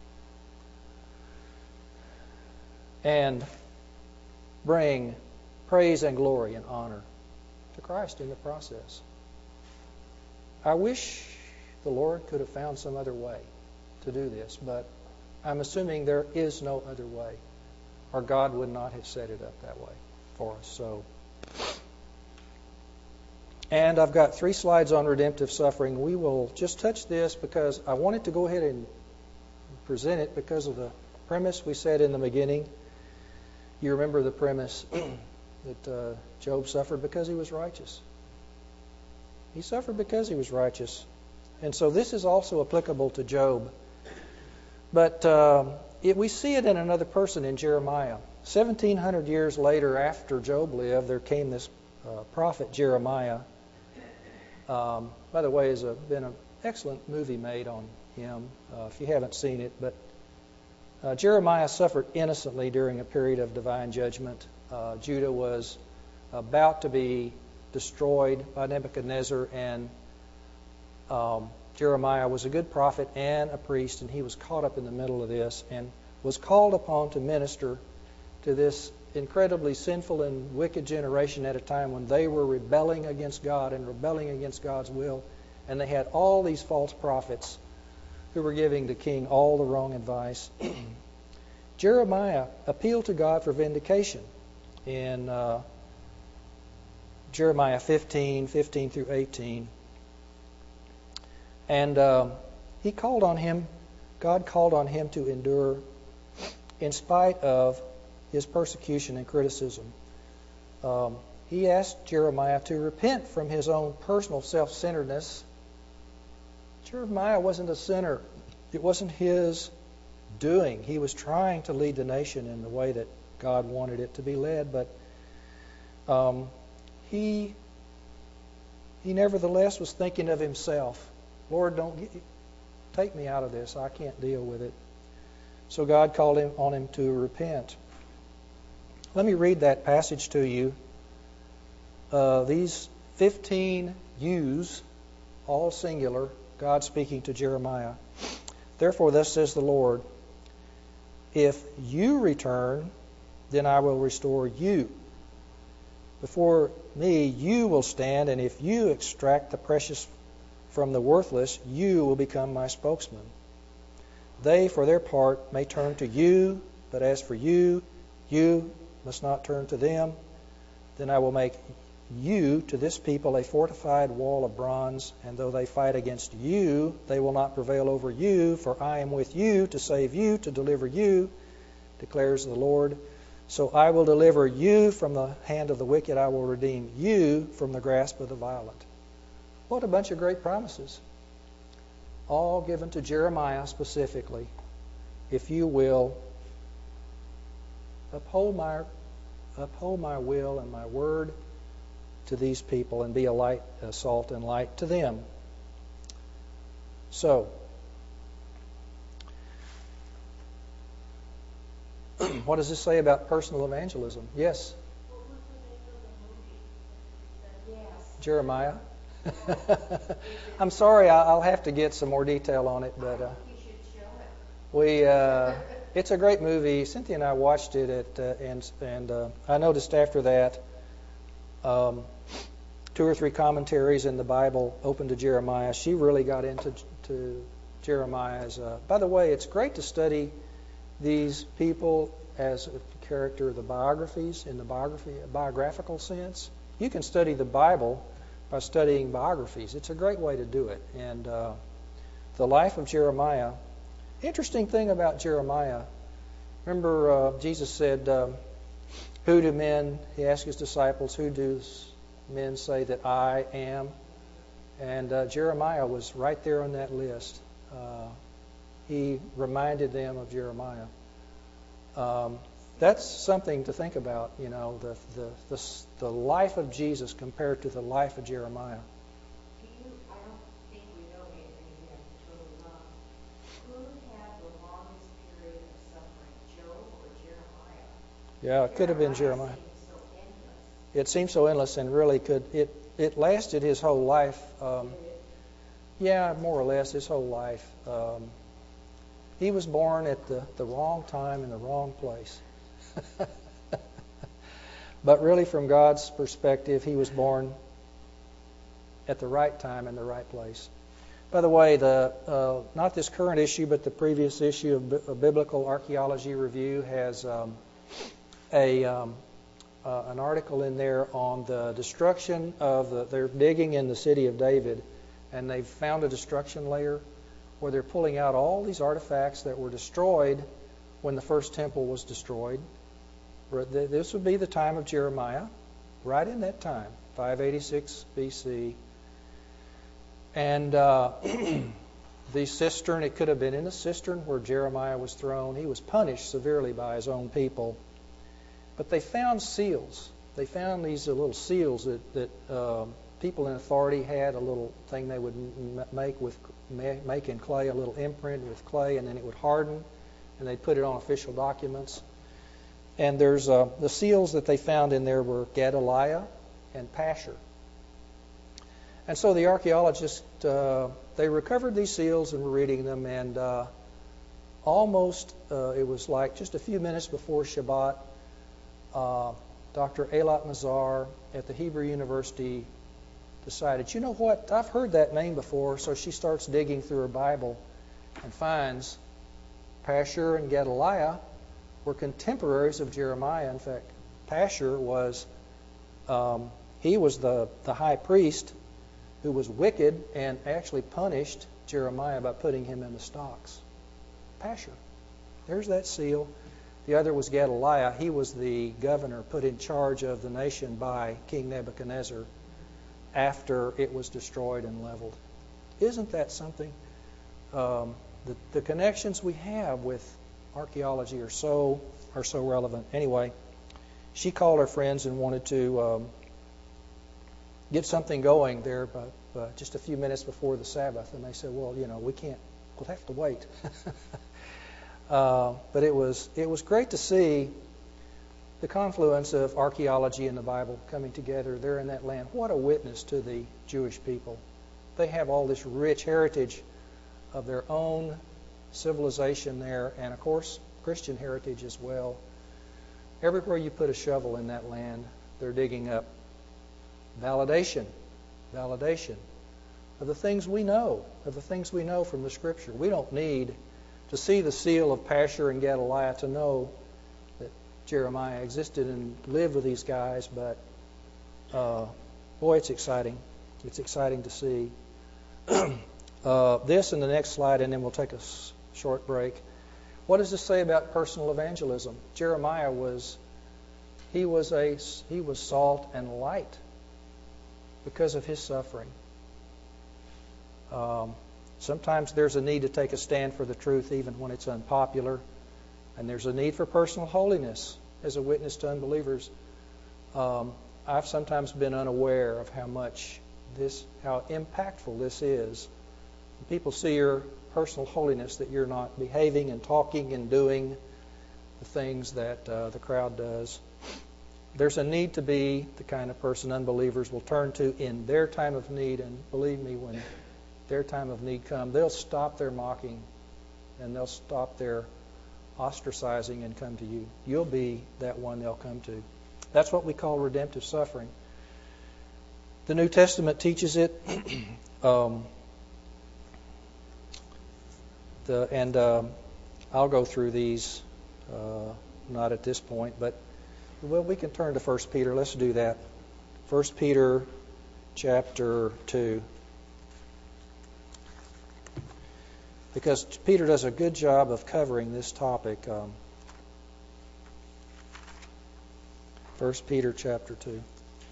And bring praise and glory and honor to Christ in the process. I wish the Lord could have found some other way to do this, but I'm assuming there is no other way, or God would not have set it up that way for us. And I've got 3 slides on redemptive suffering. We will just touch this because I wanted to go ahead and present it because of the premise we said in the beginning. You remember the premise that Job suffered because he was righteous. He suffered because he was righteous. And so this is also applicable to Job. But we see it in another person, in Jeremiah. 1,700 years later, after Job lived, there came this prophet Jeremiah. By the way, there's been an excellent movie made on him, if you haven't seen it. But Jeremiah suffered innocently during a period of divine judgment. Judah was about to be destroyed by Nebuchadnezzar, and Jeremiah was a good prophet and a priest, and he was caught up in the middle of this and was called upon to minister to this incredibly sinful and wicked generation at a time when they were rebelling against God and rebelling against God's will. And they had all these false prophets who were giving the king all the wrong advice. Jeremiah appealed to God for vindication in Jeremiah 15 through 18. And he called on him, God called on him to endure in spite of his persecution and criticism. He asked Jeremiah to repent from his own personal self-centeredness. Jeremiah wasn't a sinner. It wasn't his doing. He was trying to lead the nation in the way that God wanted it to be led, but he nevertheless was thinking of himself. Lord, take me out of this. I can't deal with it. So God called on him to repent. Let me read that passage to you. These 15 yous, all singular, God speaking to Jeremiah. Therefore, thus says the Lord, if you return, then I will restore you. Before me you will stand, and if you extract the precious from the worthless, you will become my spokesman. They, for their part, may turn to you, but as for you, you must not turn to them. Then I will make you to this people a fortified wall of bronze, and though they fight against you, they will not prevail over you, for I am with you to save you, to deliver you, declares the Lord. So I will deliver you from the hand of the wicked. I will redeem you from the grasp of the violent. What a bunch of great promises. All given to Jeremiah specifically. If you will uphold my will and my word to these people and be a light, a salt and light to them. So, what does this say about personal evangelism? Yes? Jeremiah? I'm sorry, I'll have to get some more detail on it, but You should show it. it's a great movie. Cynthia and I watched it and I noticed after that 2 or 3 commentaries in the Bible open to Jeremiah. She really got into Jeremiah's. By the way, it's great to study these people as a character of the biographies in the biographical sense. You can study the Bible by studying biographies. It's a great way to do it. And the life of Jeremiah. Interesting thing about Jeremiah. Remember, Jesus said, "Who do men?" He asked his disciples, "Who do men say that I am?" And Jeremiah was right there on that list. he reminded them of Jeremiah. That's something to think about, you know, the life of Jesus compared to the life of Jeremiah. I don't think we know anything yet, totally wrong. Who had the longest period of suffering, Job or Jeremiah? Yeah, it could have been Jeremiah. Seems so endless. It seems so endless, and really it lasted his whole life. Yeah, more or less his whole life. He was born at the wrong time in the wrong place. But really, from God's perspective, he was born at the right time in the right place. By the way, not this current issue, but the previous issue of Biblical Archaeology Review has an article in there on the destruction of they're digging in the city of David, and they've found a destruction layer where they're pulling out all these artifacts that were destroyed when the first temple was destroyed. This would be the time of Jeremiah, right in that time, 586 BC. And the cistern, it could have been in the cistern where Jeremiah was thrown. He was punished severely by his own people. But they found seals. They found these little seals that people in authority had, a little thing they would make in clay, a little imprint with clay, and then it would harden, and they'd put it on official documents. And there's the seals that they found in there were Gedaliah and Pashur. And so the archaeologists, they recovered these seals and were reading them, and almost, it was like just a few minutes before Shabbat, Dr. Eilat Mazar at the Hebrew University decided, you know what, I've heard that name before, so she starts digging through her Bible and finds Pashur and Gedaliah were contemporaries of Jeremiah. In fact, Pashur was, he was the high priest who was wicked and actually punished Jeremiah by putting him in the stocks. Pashur. There's that seal. The other was Gedaliah. He was the governor put in charge of the nation by King Nebuchadnezzar after it was destroyed and leveled. Isn't that something? The connections we have with archaeology are so relevant. Anyway, she called her friends and wanted to get something going there, but just a few minutes before the Sabbath, and they said, "Well, you know, we can't. We'll have to wait." But it was great to see the confluence of archaeology and the Bible coming together there in that land. What a witness to the Jewish people. They have all this rich heritage of their own civilization there, and of course Christian heritage as well. Everywhere you put a shovel in that land, they're digging up validation of the things we know, from the Scripture. We don't need to see the seal of Pashur and Gedaliah to know that Jeremiah existed and lived with these guys, but boy, it's exciting. It's exciting to see. This and the next slide, and then we'll take a short break. What does this say about personal evangelism? Jeremiah was salt and light because of his suffering. Sometimes there's a need to take a stand for the truth even when it's unpopular, and there's a need for personal holiness as a witness to unbelievers. I've sometimes been unaware of how impactful this is. People see your personal holiness, that you're not behaving and talking and doing the things that the crowd does. There's a need to be the kind of person unbelievers will turn to in their time of need, and believe me, when their time of need comes, they'll stop their mocking and they'll stop their ostracizing and come to you. You'll be that one they'll come to. That's what we call redemptive suffering. The New Testament teaches it. I'll go through these, not at this point, but we can turn to 1 Peter. Let's do that. 1 Peter chapter 2. Because Peter does a good job of covering this topic. 1 Peter chapter 2.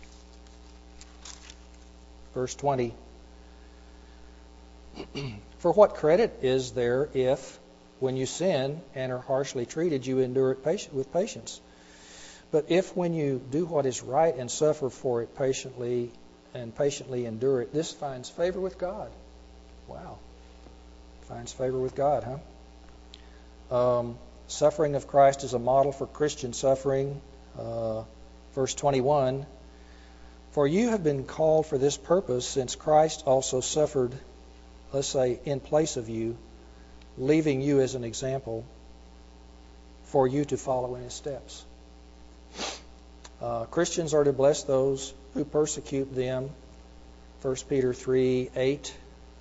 Verse 20. For what credit is there if, when you sin and are harshly treated, you endure it with patience. But if when you do what is right and suffer for it patiently endure it, this finds favor with God. Wow. Finds favor with God, huh? Suffering of Christ is a model for Christian suffering. Verse 21, for you have been called for this purpose, since Christ also suffered, let's say, in place of you, leaving you as an example for you to follow in his steps. Christians are to bless those who persecute them. 1 Peter 3:8.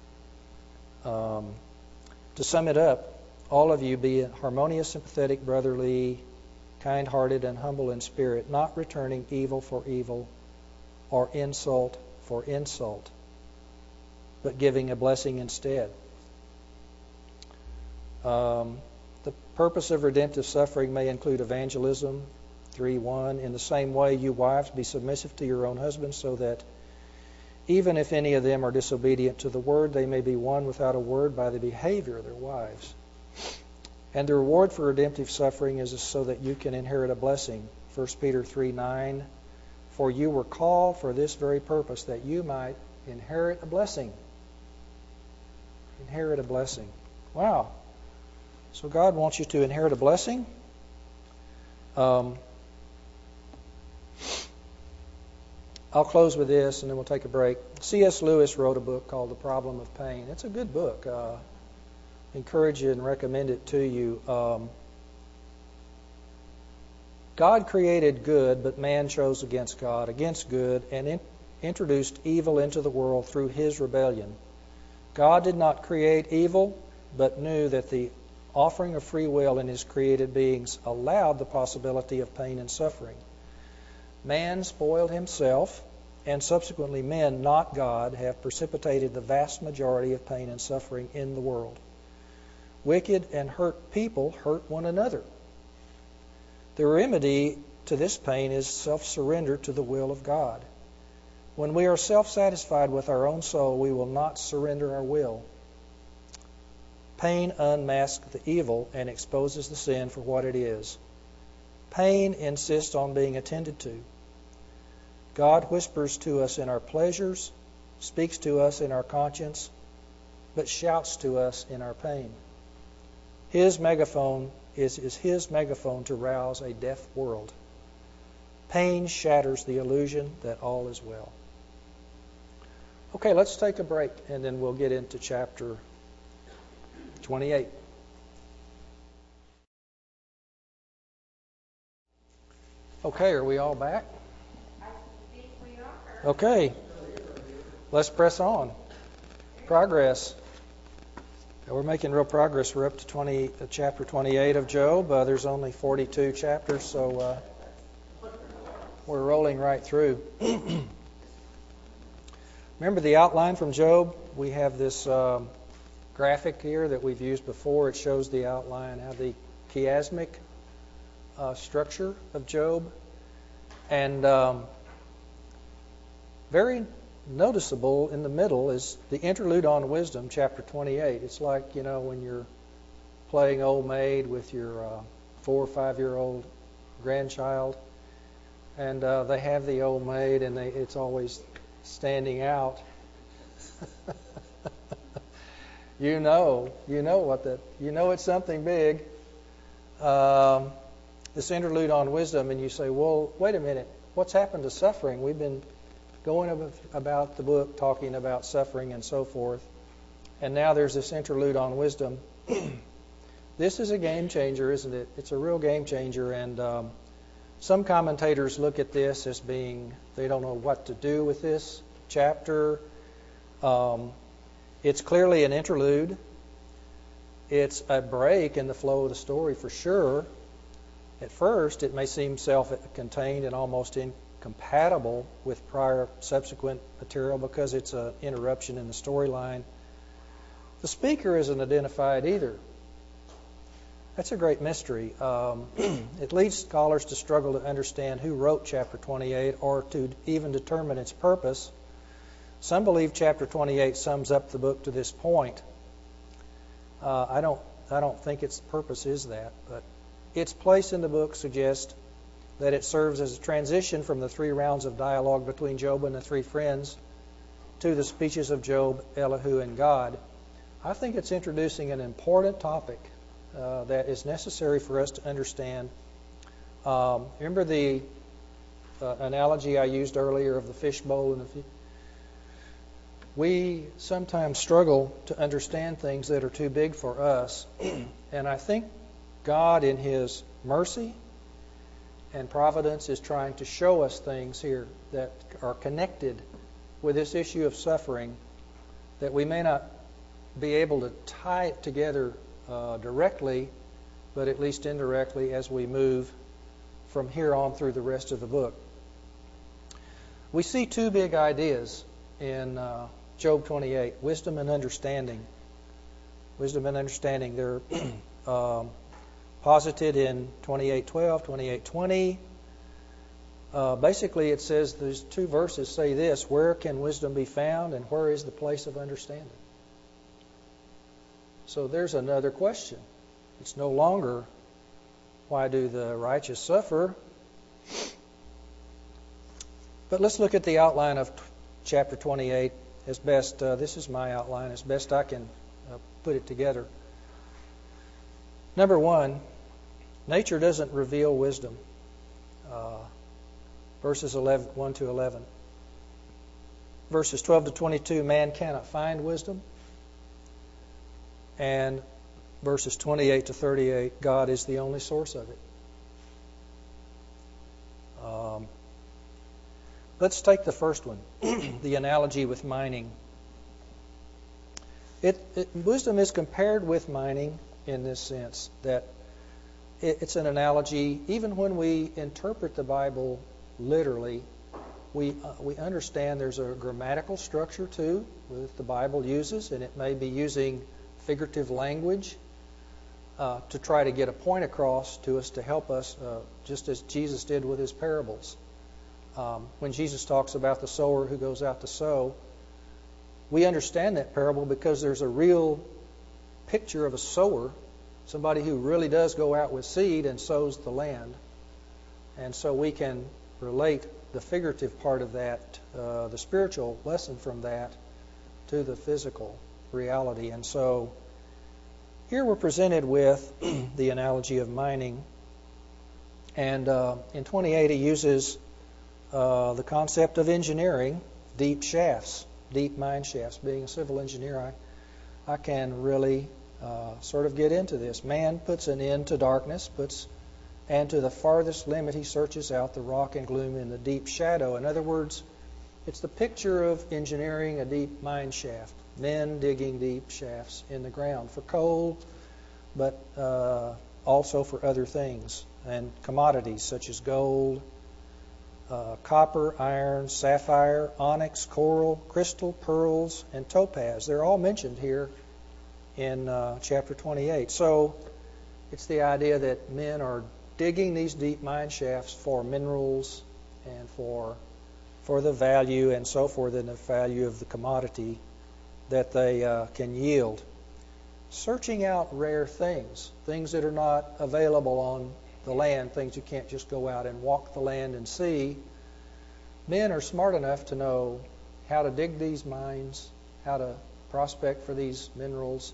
To sum it up, all of you be harmonious, sympathetic, brotherly, kind-hearted, and humble in spirit, not returning evil for evil or insult for insult, but giving a blessing instead. The purpose of redemptive suffering may include evangelism. 3:1. In the same way, you wives, be submissive to your own husbands, so that even if any of them are disobedient to the word, they may be won without a word by the behavior of their wives. And the reward for redemptive suffering is so that you can inherit a blessing. 1 Peter 3:9. For you were called for this very purpose, that you might inherit a blessing. Inherit a blessing. Wow. So God wants you to inherit a blessing. I'll close with this, and then we'll take a break. C.S. Lewis wrote a book called The Problem of Pain. It's a good book. Encourage you and recommend it to you. God created good, but man chose against God, against good, and introduced evil into the world through his rebellion. God did not create evil, but knew that the offering of free will in his created beings allowed the possibility of pain and suffering. Man spoiled himself, and subsequently men, not God, have precipitated the vast majority of pain and suffering in the world. Wicked and hurt people hurt one another. The remedy to this pain is self-surrender to the will of God. When we are self-satisfied with our own soul, we will not surrender our will. Pain unmasks the evil and exposes the sin for what it is. Pain insists on being attended to. God whispers to us in our pleasures, speaks to us in our conscience, but shouts to us in our pain. His megaphone is his megaphone to rouse a deaf world. Pain shatters the illusion that all is well. Okay, let's take a break, and then we'll get into chapter 28. Okay, are we all back? I think we are. Okay, let's press on. Progress. We're making real progress. We're up to chapter 28 of Job. There's only 42 chapters, so we're rolling right through. Remember the outline from Job? We have this graphic here that we've used before. It shows the outline, how the chiasmic structure of Job. And very noticeable in the middle is the interlude on wisdom, chapter 28. It's like, when you're playing old maid with your 4 or 5-year-old grandchild, and they have the old maid, and it's always standing out. you know it's something big. This interlude on wisdom, and you say, well, wait a minute, what's happened to suffering? We've been going about the book, talking about suffering and so forth, and now there's this interlude on wisdom. This is a game changer, isn't it? It's a real game changer, and some commentators look at this as being, they don't know what to do with this chapter. It's clearly an interlude. It's a break in the flow of the story for sure. At first, it may seem self-contained and almost incompatible with prior subsequent material because it's an interruption in the storyline. The speaker isn't identified either. That's a great mystery. It leads scholars to struggle to understand who wrote chapter 28 or to even determine its purpose. Some believe chapter 28 sums up the book to this point. I don't don't think its purpose is that, but its place in the book suggests that it serves as a transition from the 3 rounds of dialogue between Job and the 3 friends to the speeches of Job, Elihu, and God. I think it's introducing an important topic that is necessary for us to understand. Remember the analogy I used earlier of the fishbowl and we sometimes struggle to understand things that are too big for us. And I think God, in His mercy and providence, is trying to show us things here that are connected with this issue of suffering that we may not be able to tie it together directly, but at least indirectly as we move from here on through the rest of the book. We see 2 big ideas in Job 28, wisdom and understanding. Wisdom and understanding, they're posited in 28:12, 28:20. Basically, it says these 2 verses say this: where can wisdom be found, and where is the place of understanding? So there's another question. It's no longer, why do the righteous suffer? But let's look at the outline of chapter 28 as best, this is my outline, as best I can put it together. Number 1, nature doesn't reveal wisdom. Verses 1 to 11. Verses 12 to 22, man cannot find wisdom. And verses 28 to 38, God is the only source of it. Let's take the first one, the analogy with mining. Wisdom is compared with mining in this sense, that it's an analogy. Even when we interpret the Bible literally, we understand there's a grammatical structure too that the Bible uses, and it may be using figurative language to try to get a point across to us to help us, just as Jesus did with His parables. When Jesus talks about the sower who goes out to sow, we understand that parable because there's a real picture of a sower, somebody who really does go out with seed and sows the land. And so we can relate the figurative part of that, the spiritual lesson from that, to the physical reality. And so here we're presented with the analogy of mining. And in 28 he uses the concept of engineering, deep shafts, deep mine shafts. Being a civil engineer, I can really sort of get into this. Man puts an end to darkness, and to the farthest limit he searches out the rock and gloom in the deep shadow. In other words, it's the picture of engineering a deep mine shaft, men digging deep shafts in the ground for coal, but also for other things, and commodities such as gold, copper, iron, sapphire, onyx, coral, crystal, pearls, and topaz. They're all mentioned here in chapter 28. So it's the idea that men are digging these deep mine shafts for minerals and for the value and so forth, and the value of the commodity that they can yield. Searching out rare things, things that are not available on the land, things you can't just go out and walk the land and see. Men are smart enough to know how to dig these mines, how to prospect for these minerals,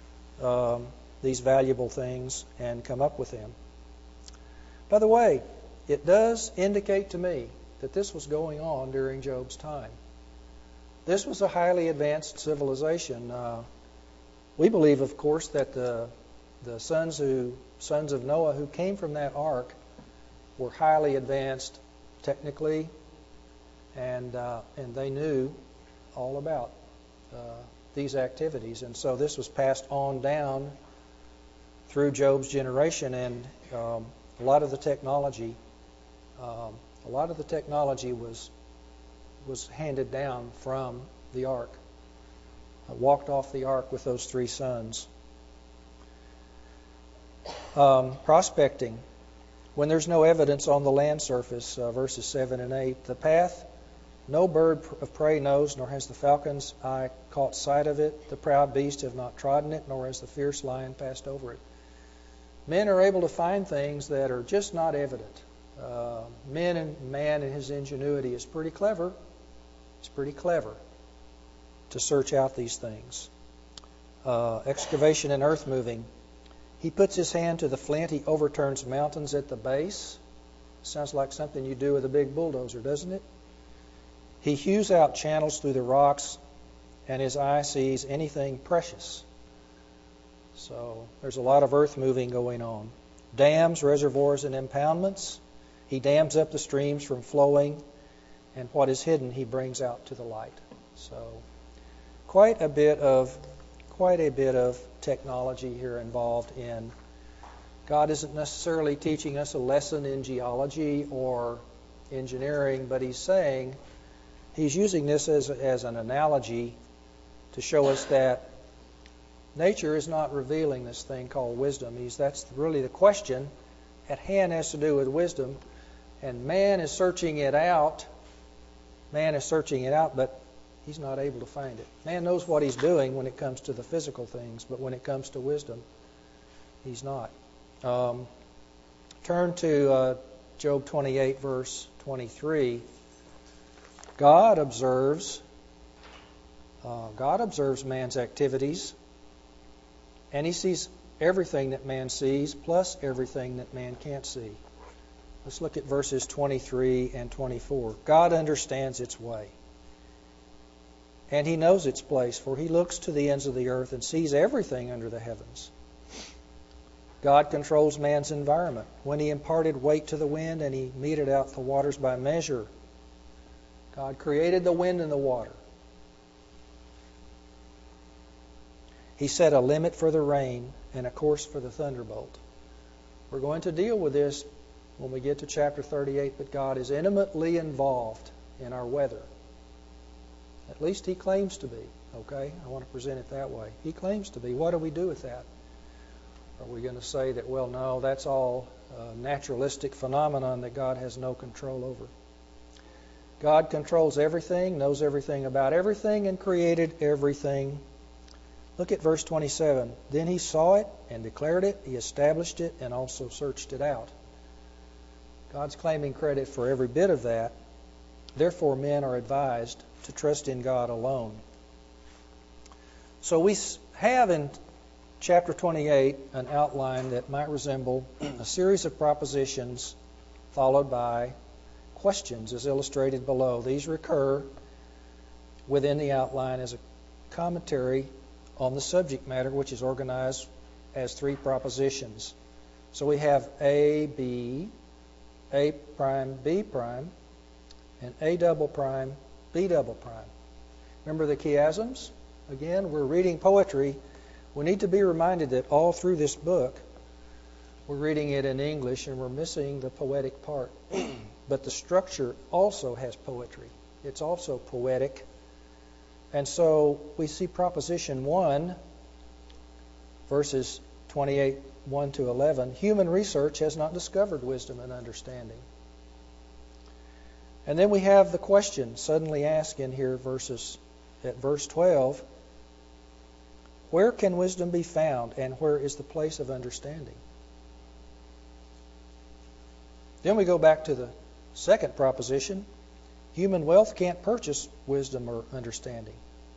these valuable things, and come up with them. By the way, it does indicate to me that this was going on during Job's time. This was a highly advanced civilization. We believe, of course, that the sons of Noah who came from that ark were highly advanced technically, and they knew all about these activities. And so this was passed on down through Job's generation, and a lot of the technology was handed down from the ark. Walked off the ark with those 3 sons. Prospecting. When there's no evidence on the land surface, verses 7 and 8, the path No bird of prey knows, nor has the falcon's eye caught sight of it. The proud beast have not trodden it, nor has the fierce lion passed over it. Men are able to find things that are just not evident. Man in his ingenuity is pretty clever. It's pretty clever to search out these things. Excavation and earth moving. He puts his hand to the flint. He overturns mountains at the base. Sounds like something you do with a big bulldozer, doesn't it? He hews out channels through the rocks, and his eye sees anything precious. So there's a lot of earth moving going on. Dams, reservoirs, and impoundments. He dams up the streams from flowing, and what is hidden he brings out to the light. So quite a bit of technology here involved in. God isn't necessarily teaching us a lesson in geology or engineering, but He's saying He's using this as an analogy to show us that nature is not revealing this thing called wisdom. That's really the question at hand, has to do with wisdom, and man is searching it out. Man is searching it out, but he's not able to find it. Man knows what he's doing when it comes to the physical things, but when it comes to wisdom, he's not. Turn to Job 28, verse 23. God observes man's activities, and He sees everything that man sees, plus everything that man can't see. Let's look at verses 23 and 24. God understands its way, and He knows its place, for He looks to the ends of the earth and sees everything under the heavens. God controls man's environment. When He imparted weight to the wind and He meted out the waters by measure, God created the wind and the water. He set a limit for the rain and a course for the thunderbolt. We're going to deal with this when we get to chapter 38, but God is intimately involved in our weather. At least He claims to be. Okay? I want to present it that way. He claims to be. What do we do with that? Are we going to say that, well, no, that's all a naturalistic phenomenon that God has no control over? God controls everything, knows everything about everything, and created everything. Look at verse 27. Then He saw it and declared it. He established it and also searched it out. God's claiming credit for every bit of that. Therefore, men are advised to trust in God alone. So we have in chapter 28 an outline that might resemble a series of propositions followed by questions as illustrated below. These recur within the outline as a commentary on the subject matter, which is organized as three propositions. So we have A, B, A prime, B prime, and A double prime, B double prime. Remember the chiasms? Again, we're reading poetry. We need to be reminded that all through this book, we're reading it in English and we're missing the poetic part. But the structure also has poetry. It's also poetic. And so we see proposition 1, verses 28, 1 to 11. Human research has not discovered wisdom and understanding. And then we have the question suddenly asked in here at verse 12. Where can wisdom be found, and where is the place of understanding? Then we go back to the second proposition. Human wealth can't purchase wisdom or understanding.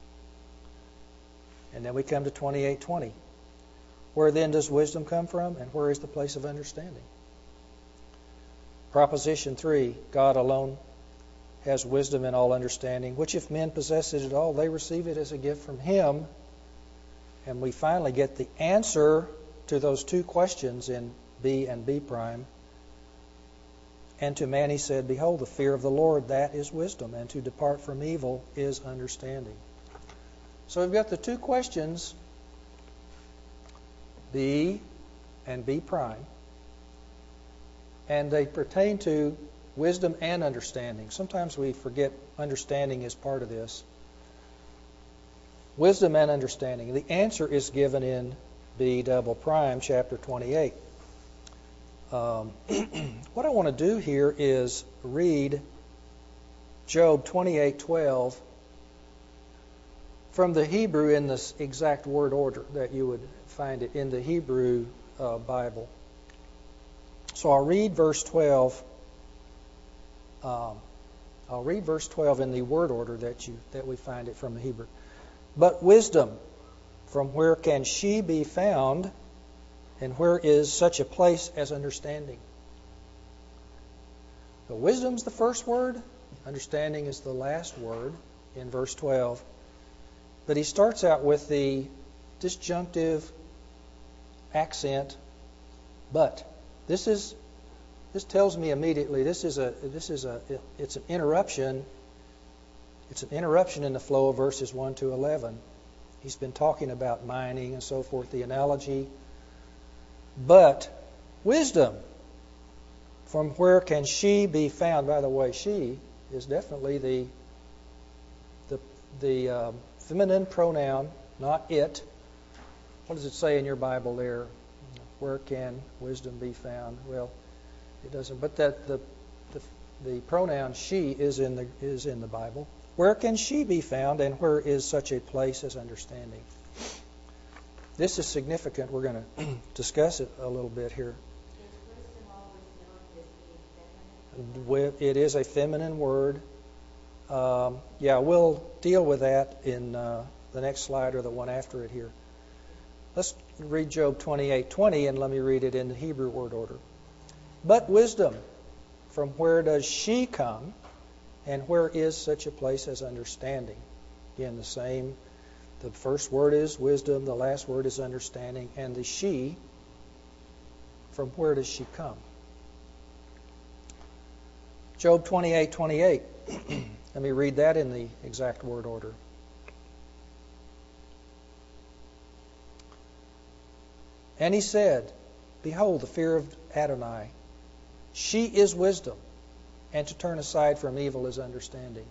And then we come to 28:20. Where then does wisdom come from, and where is the place of understanding? Proposition 3. God alone has wisdom and all understanding, which if men possess it at all, they receive it as a gift from Him. And we finally get the answer to those two questions in B and B prime. And to man He said, Behold, the fear of the Lord, that is wisdom, and to depart from evil is understanding. So we've got the two questions, B and B prime, and they pertain to wisdom and understanding. Sometimes we forget understanding is part of this. Wisdom and understanding. The answer is given in B double prime, chapter 28. What I want to do here is read Job 28:12 from the Hebrew in this exact word order that you would find it in the Hebrew Bible. So I'll read verse 12. I'll read verse 12 in the word order that we find it from the Hebrew. But wisdom, from where can she be found, and where is such a place as understanding? So wisdom's the first word, understanding is the last word in verse 12. But he starts out with the disjunctive accent, but. This tells me immediately it's an interruption. It's an interruption in the flow of verses 1 to 11. He's been talking about mining and so forth, the analogy. But wisdom, from where can she be found? By the way, she is definitely the feminine pronoun, not it. What does it say in your Bible there? Where can wisdom be found? Well, it doesn't. But that the pronoun she is in the Bible. Where can she be found, and where is such a place as understanding? This is significant. We're going to discuss it a little bit here. Is wisdom always known as being feminine? It is a feminine word. We'll deal with that in the next slide or the one after it here. Let's read Job 28:20, and let me read it in the Hebrew word order. But wisdom, from where does she come, and where is such a place as understanding? Again, the same. The first word is wisdom, the last word is understanding, and the she, from where does she come? Job 28:28. Let me read that in the exact word order. And he said, behold, the fear of Adonai, she is wisdom, and to turn aside from evil is understanding.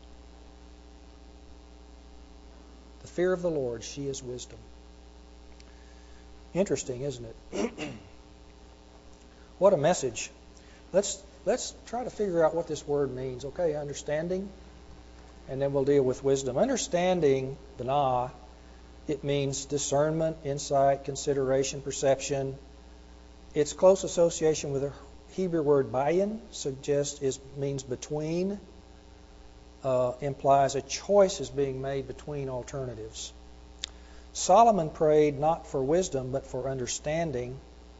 The fear of the Lord, she is wisdom. Interesting, isn't it? What a message. Let's try to figure out what this word means. Okay, understanding, and then we'll deal with wisdom. Understanding, binah, it means discernment, insight, consideration, perception. Its close association with the Hebrew word bayin means between, implies a choice is being made between alternatives. Solomon prayed not for wisdom but for understanding.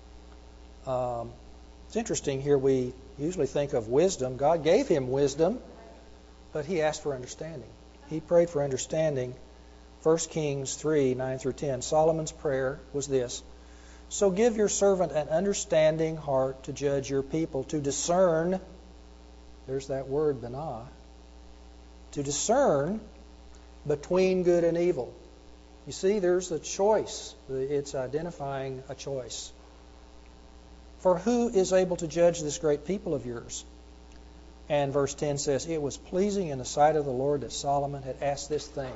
It's interesting here, we usually think of wisdom. God gave him wisdom, but he asked for understanding. He prayed for understanding. 1 Kings 3:9-10. Solomon's prayer was this: so give your servant an understanding heart to judge your people, to discern, there's that word, binah, to discern between good and evil. You see, there's a choice. It's identifying a choice. For who is able to judge this great people of yours? And verse 10 says, it was pleasing in the sight of the Lord that Solomon had asked this thing.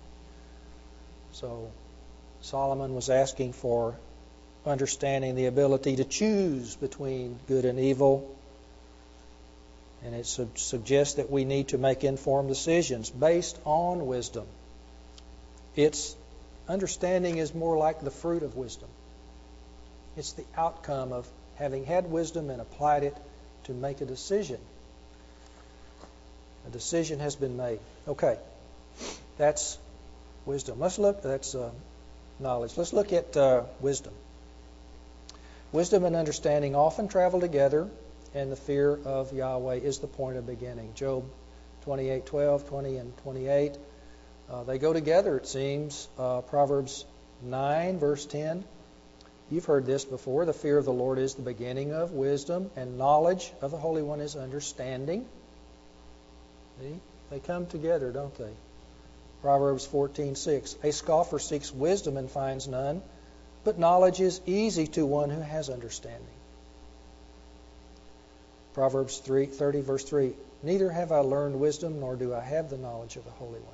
So Solomon was asking for understanding, the ability to choose between good and evil. And it suggests that we need to make informed decisions based on wisdom. Its understanding is more like the fruit of wisdom. It's the outcome of having had wisdom and applied it to make a decision. A decision has been made. Okay, that's wisdom. That's knowledge. Let's look at wisdom. Wisdom and understanding often travel together, and the fear of Yahweh is the point of beginning. Job 28:12, 20, and 28. They go together, it seems. Proverbs 9, verse 10. You've heard this before. The fear of the Lord is the beginning of wisdom, and knowledge of the Holy One is understanding. See? They come together, don't they? Proverbs 14:6. A scoffer seeks wisdom and finds none, but knowledge is easy to one who has understanding. Proverbs 30, verse 3. Neither have I learned wisdom, nor do I have the knowledge of the Holy One.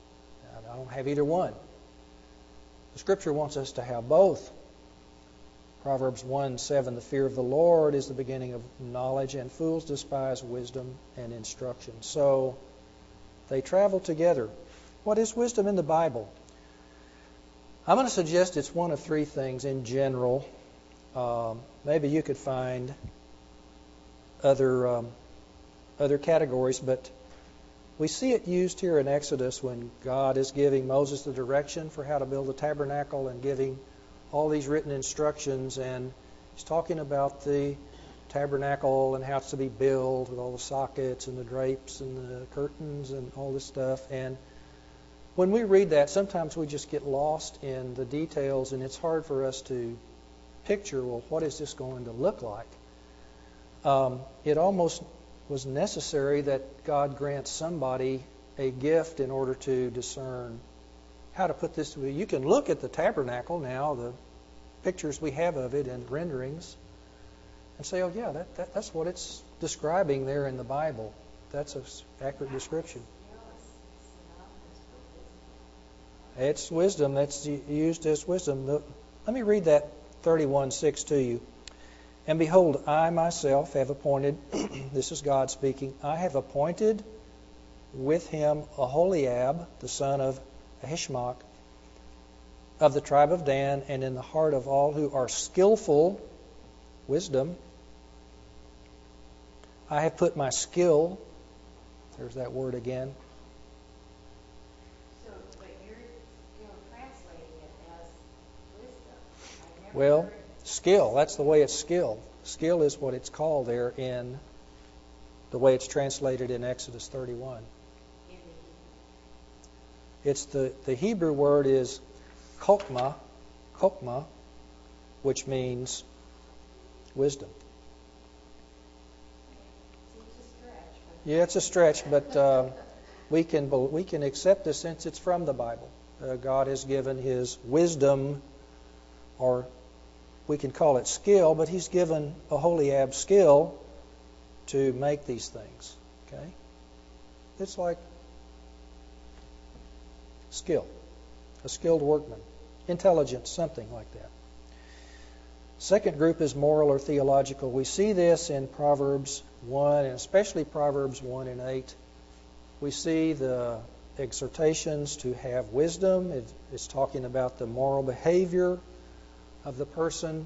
I don't have either one. The Scripture wants us to have both. Proverbs 1:7, the fear of the Lord is the beginning of knowledge, and fools despise wisdom and instruction. So they travel together. What is wisdom in the Bible? I'm going to suggest it's one of three things in general. Maybe you could find other categories, but we see it used here in Exodus when God is giving Moses the direction for how to build the tabernacle and giving all these written instructions, and he's talking about the tabernacle and how it's to be built with all the sockets and the drapes and the curtains and all this stuff. And when we read that, sometimes we just get lost in the details, and it's hard for us to picture, well, what is this going to look like? It almost was necessary that God grants somebody a gift in order to discern how to put this. You can look at the tabernacle now, the pictures we have of it and renderings, and say, oh yeah, that's what it's describing there in the Bible. That's an accurate description. It's wisdom that's used as wisdom. Let me read that 31:6 to you. And behold, I myself have appointed, this is God speaking, I have appointed with him Aholiab, the son of Ahisamach, of the tribe of Dan, and in the heart of all who are skillful, wisdom, I have put my skill, there's that word again. So, but you're translating it as wisdom. Well, skill, that's the way it's skill. Skill is what it's called there in the way it's translated in Exodus 31. It's the Hebrew word is chokmah, which means wisdom. Yeah, it's a stretch, but we can accept this since it's from the Bible. God has given His wisdom, or we can call it skill, but He's given Aholiab skill to make these things. Okay, it's like skill, a skilled workman, intelligence, something like that. Second group is moral or theological. We see this in Proverbs 1, and especially Proverbs 1 and 8. We see the exhortations to have wisdom. It's talking about the moral behavior of the person,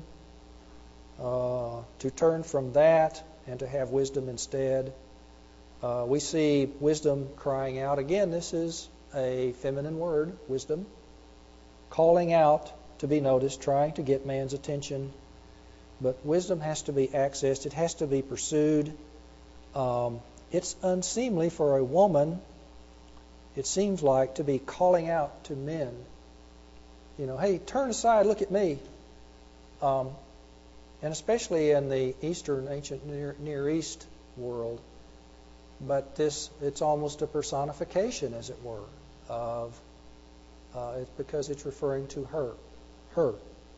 to turn from that and to have wisdom instead. We see wisdom crying out. Again, this is a feminine word, wisdom, calling out to be noticed, trying to get man's attention. But wisdom has to be accessed. It has to be pursued. It's unseemly for a woman, it seems like, to be calling out to men. You know, hey, turn aside, look at me. And especially in the Eastern, ancient Near East world. But it's almost a personification, as it were, of it's because it's referring to her.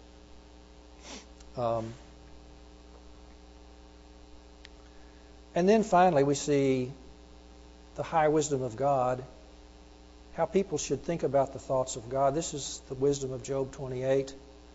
And then finally, we see the high wisdom of God, how people should think about the thoughts of God. This is the wisdom of Job 28.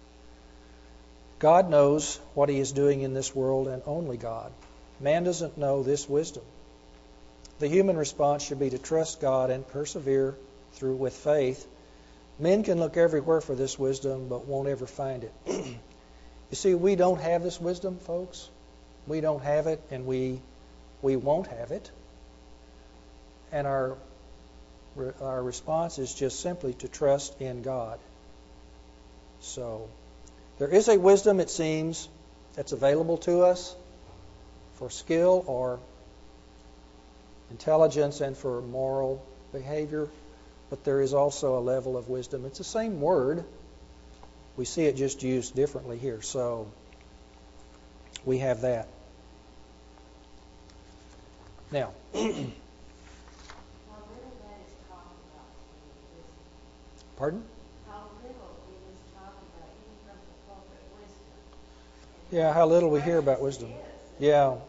God knows what He is doing in this world, and only God. Man doesn't know this wisdom. The human response should be to trust God and persevere through with faith. Men can look everywhere for this wisdom, but won't ever find it. You see, we don't have this wisdom, folks. We don't have it, and we won't have it. And our response is just simply to trust in God. So there is a wisdom, it seems, that's available to us for skill or intelligence and for moral behavior, but there is also a level of wisdom. It's the same word. We see it just used differently here. So we have that. Now, How little that is talked about in wisdom. pardon? How little it is talked about, even from the pulpit, wisdom. Yeah, how little we hear about wisdom. It is. Yeah. And,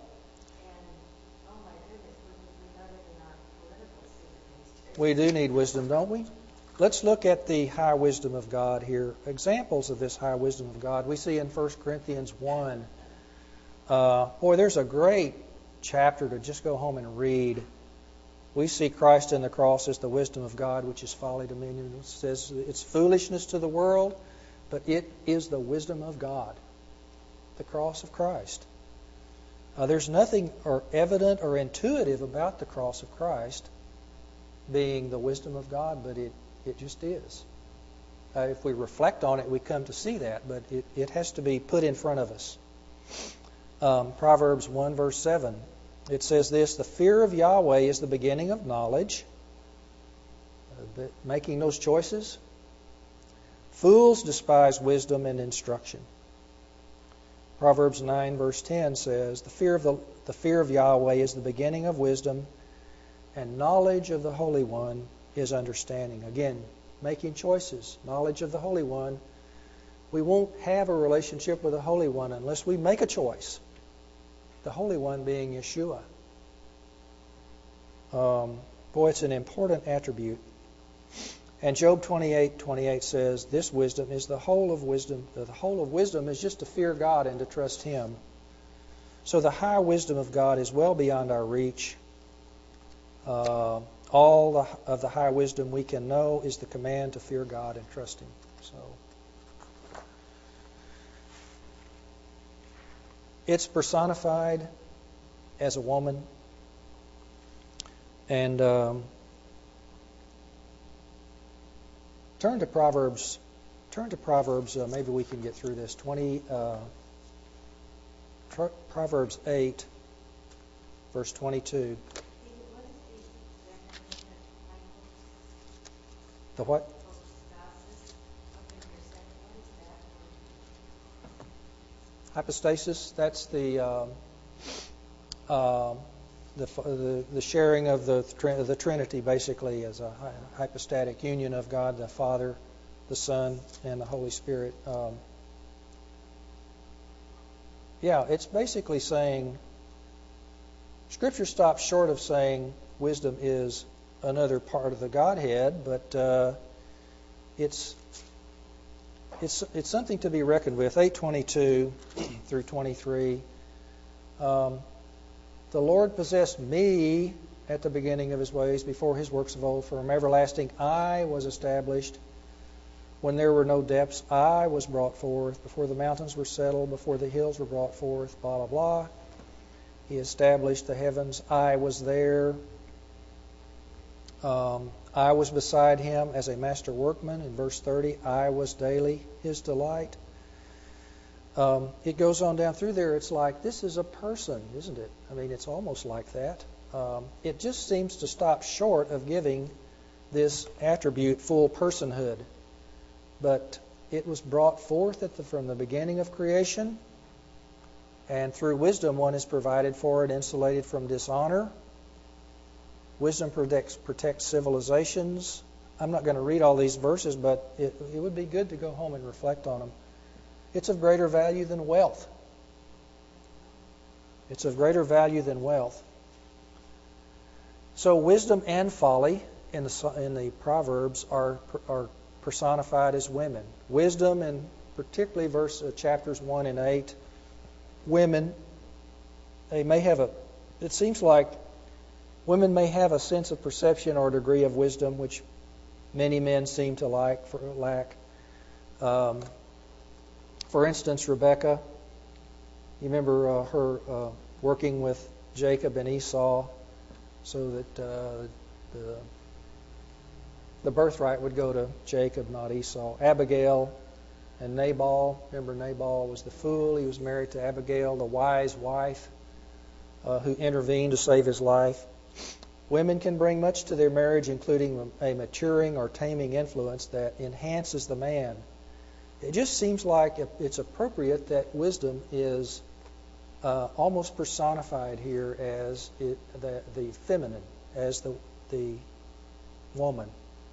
oh my goodness, we got it in our political systems too. We do need wisdom, don't we? let's look at the high wisdom of God here. Examples of this high wisdom of God we see in 1 Corinthians 1. There's a great chapter to just go home and read. We see Christ in the cross as the wisdom of God, which is folly to men. It says it's foolishness to the world, but it is the wisdom of God, the cross of Christ. There's nothing evident or intuitive about the cross of Christ being the wisdom of God, but it just is. If we reflect on it, we come to see that, but it has to be put in front of us. Proverbs 1 verse 7. It says this, the fear of Yahweh is the beginning of knowledge. Making those choices. Fools despise wisdom and instruction. Proverbs 9 verse 10 says, the fear of Yahweh is the beginning of wisdom, and knowledge of the Holy One is understanding. Again, making choices. Knowledge of the Holy One. We won't have a relationship with the Holy One unless we make a choice. The Holy One being Yeshua. It's an important attribute. And Job 28:28 says, this wisdom is the whole of wisdom. The whole of wisdom is just to fear God and to trust Him. So the high wisdom of God is well beyond our reach. All of the high wisdom we can know is the command to fear God and trust Him. So it's personified as a woman. And turn to Proverbs. Maybe we can get through this. Proverbs 8, verse 22. The what? Hypostasis. That's the sharing of the Trinity, basically, as a hypostatic union of God, the Father, the Son, and the Holy Spirit. It's basically saying, Scripture stops short of saying wisdom is another part of the Godhead, but it's something to be reckoned with. 8:22 through 23. The Lord possessed me at the beginning of His ways, before His works of old. From everlasting I was established. When there were no depths, I was brought forth. Before the mountains were settled, before the hills were brought forth, blah, blah, blah. He established the heavens. I was there. I was beside Him as a master workman. In verse 30, I was daily His delight. It goes on down through there. It's like, this is a person, isn't it? I mean, it's almost like that. It just seems to stop short of giving this attribute full personhood. But it was brought forth from the beginning of creation. And through wisdom, one is provided for it, insulated from dishonor. Wisdom protects civilizations. I'm not going to read all these verses, but it would be good to go home and reflect on them. It's of greater value than wealth. It's of greater value than wealth. So wisdom and folly in the Proverbs are personified as women. Wisdom, and particularly chapters 1 and 8, women, it seems like women may have a sense of perception or degree of wisdom, which many men seem to lack. For instance, Rebecca, you remember her working with Jacob and Esau so that the birthright would go to Jacob, not Esau. Abigail and Nabal. Remember, Nabal was the fool. He was married to Abigail, the wise wife, who intervened to save his life. Women can bring much to their marriage, including a maturing or taming influence that enhances the man. It just seems like it's appropriate that wisdom is almost personified here as the feminine, as the woman.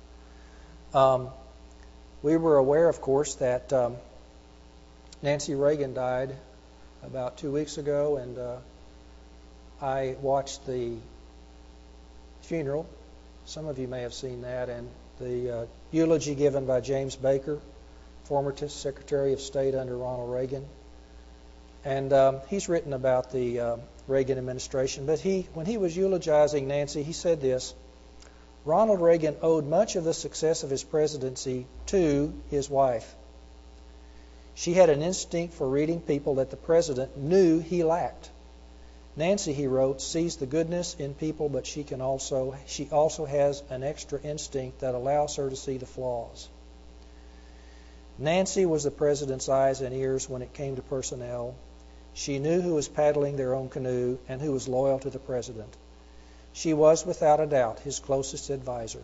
We were aware, of course, that Nancy Reagan died about 2 weeks ago, and I watched the funeral Some of you may have seen that, and the eulogy given by James Baker, former Secretary of State under Ronald Reagan. And he's written about the Reagan administration. But when he was eulogizing Nancy, he said this: Ronald Reagan owed much of the success of his presidency to his wife. She had an instinct for reading people that the president knew he lacked. Nancy, he wrote, sees the goodness in people, but she also has an extra instinct that allows her to see the flaws. Nancy was the president's eyes and ears when it came to personnel. She knew who was paddling their own canoe and who was loyal to the president. She was, without a doubt, his closest advisor.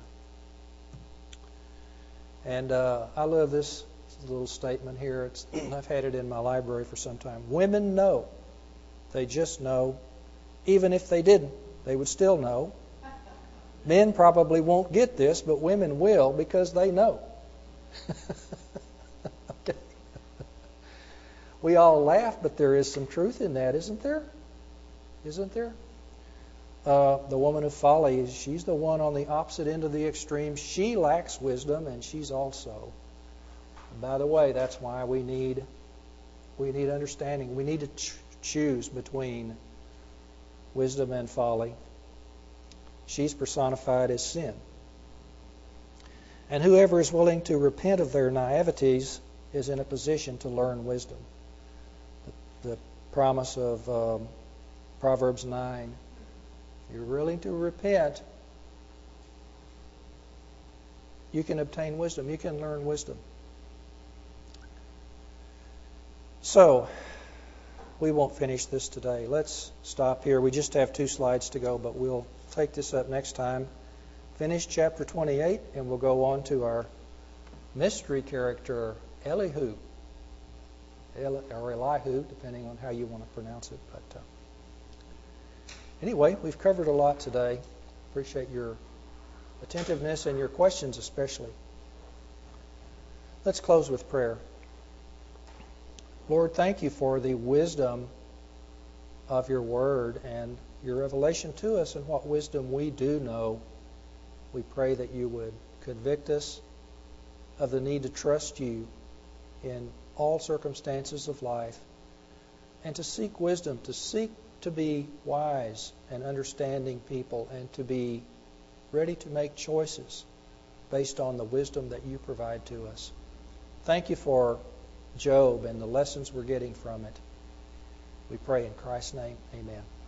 And I love this little statement here. I've had it in my library for some time. Women know. They just know. Even if they didn't, they would still know. Men probably won't get this, but women will because they know. Okay. We all laugh, but there is some truth in that, isn't there? Isn't there? The woman of folly, she's the one on the opposite end of the extreme. She lacks wisdom, and she's also. By the way, that's why we need understanding. We need to choose between wisdom and folly. She's personified as sin. And whoever is willing to repent of their naiveties is in a position to learn wisdom. The promise of Proverbs 9, if you're willing to repent, you can obtain wisdom. You can learn wisdom. So, we won't finish this today. Let's stop here. We just have 2 slides to go, but we'll take this up next time. Finish chapter 28, and we'll go on to our mystery character, Elihu. Or Elihu, depending on how you want to pronounce it. But anyway, we've covered a lot today. Appreciate your attentiveness and your questions especially. Let's close with prayer. Lord, thank you for the wisdom of your word and your revelation to us and what wisdom we do know. We pray that you would convict us of the need to trust you in all circumstances of life and to seek wisdom, to seek to be wise and understanding people and to be ready to make choices based on the wisdom that you provide to us. Thank you for Job and the lessons we're getting from it. We pray in Christ's name, amen.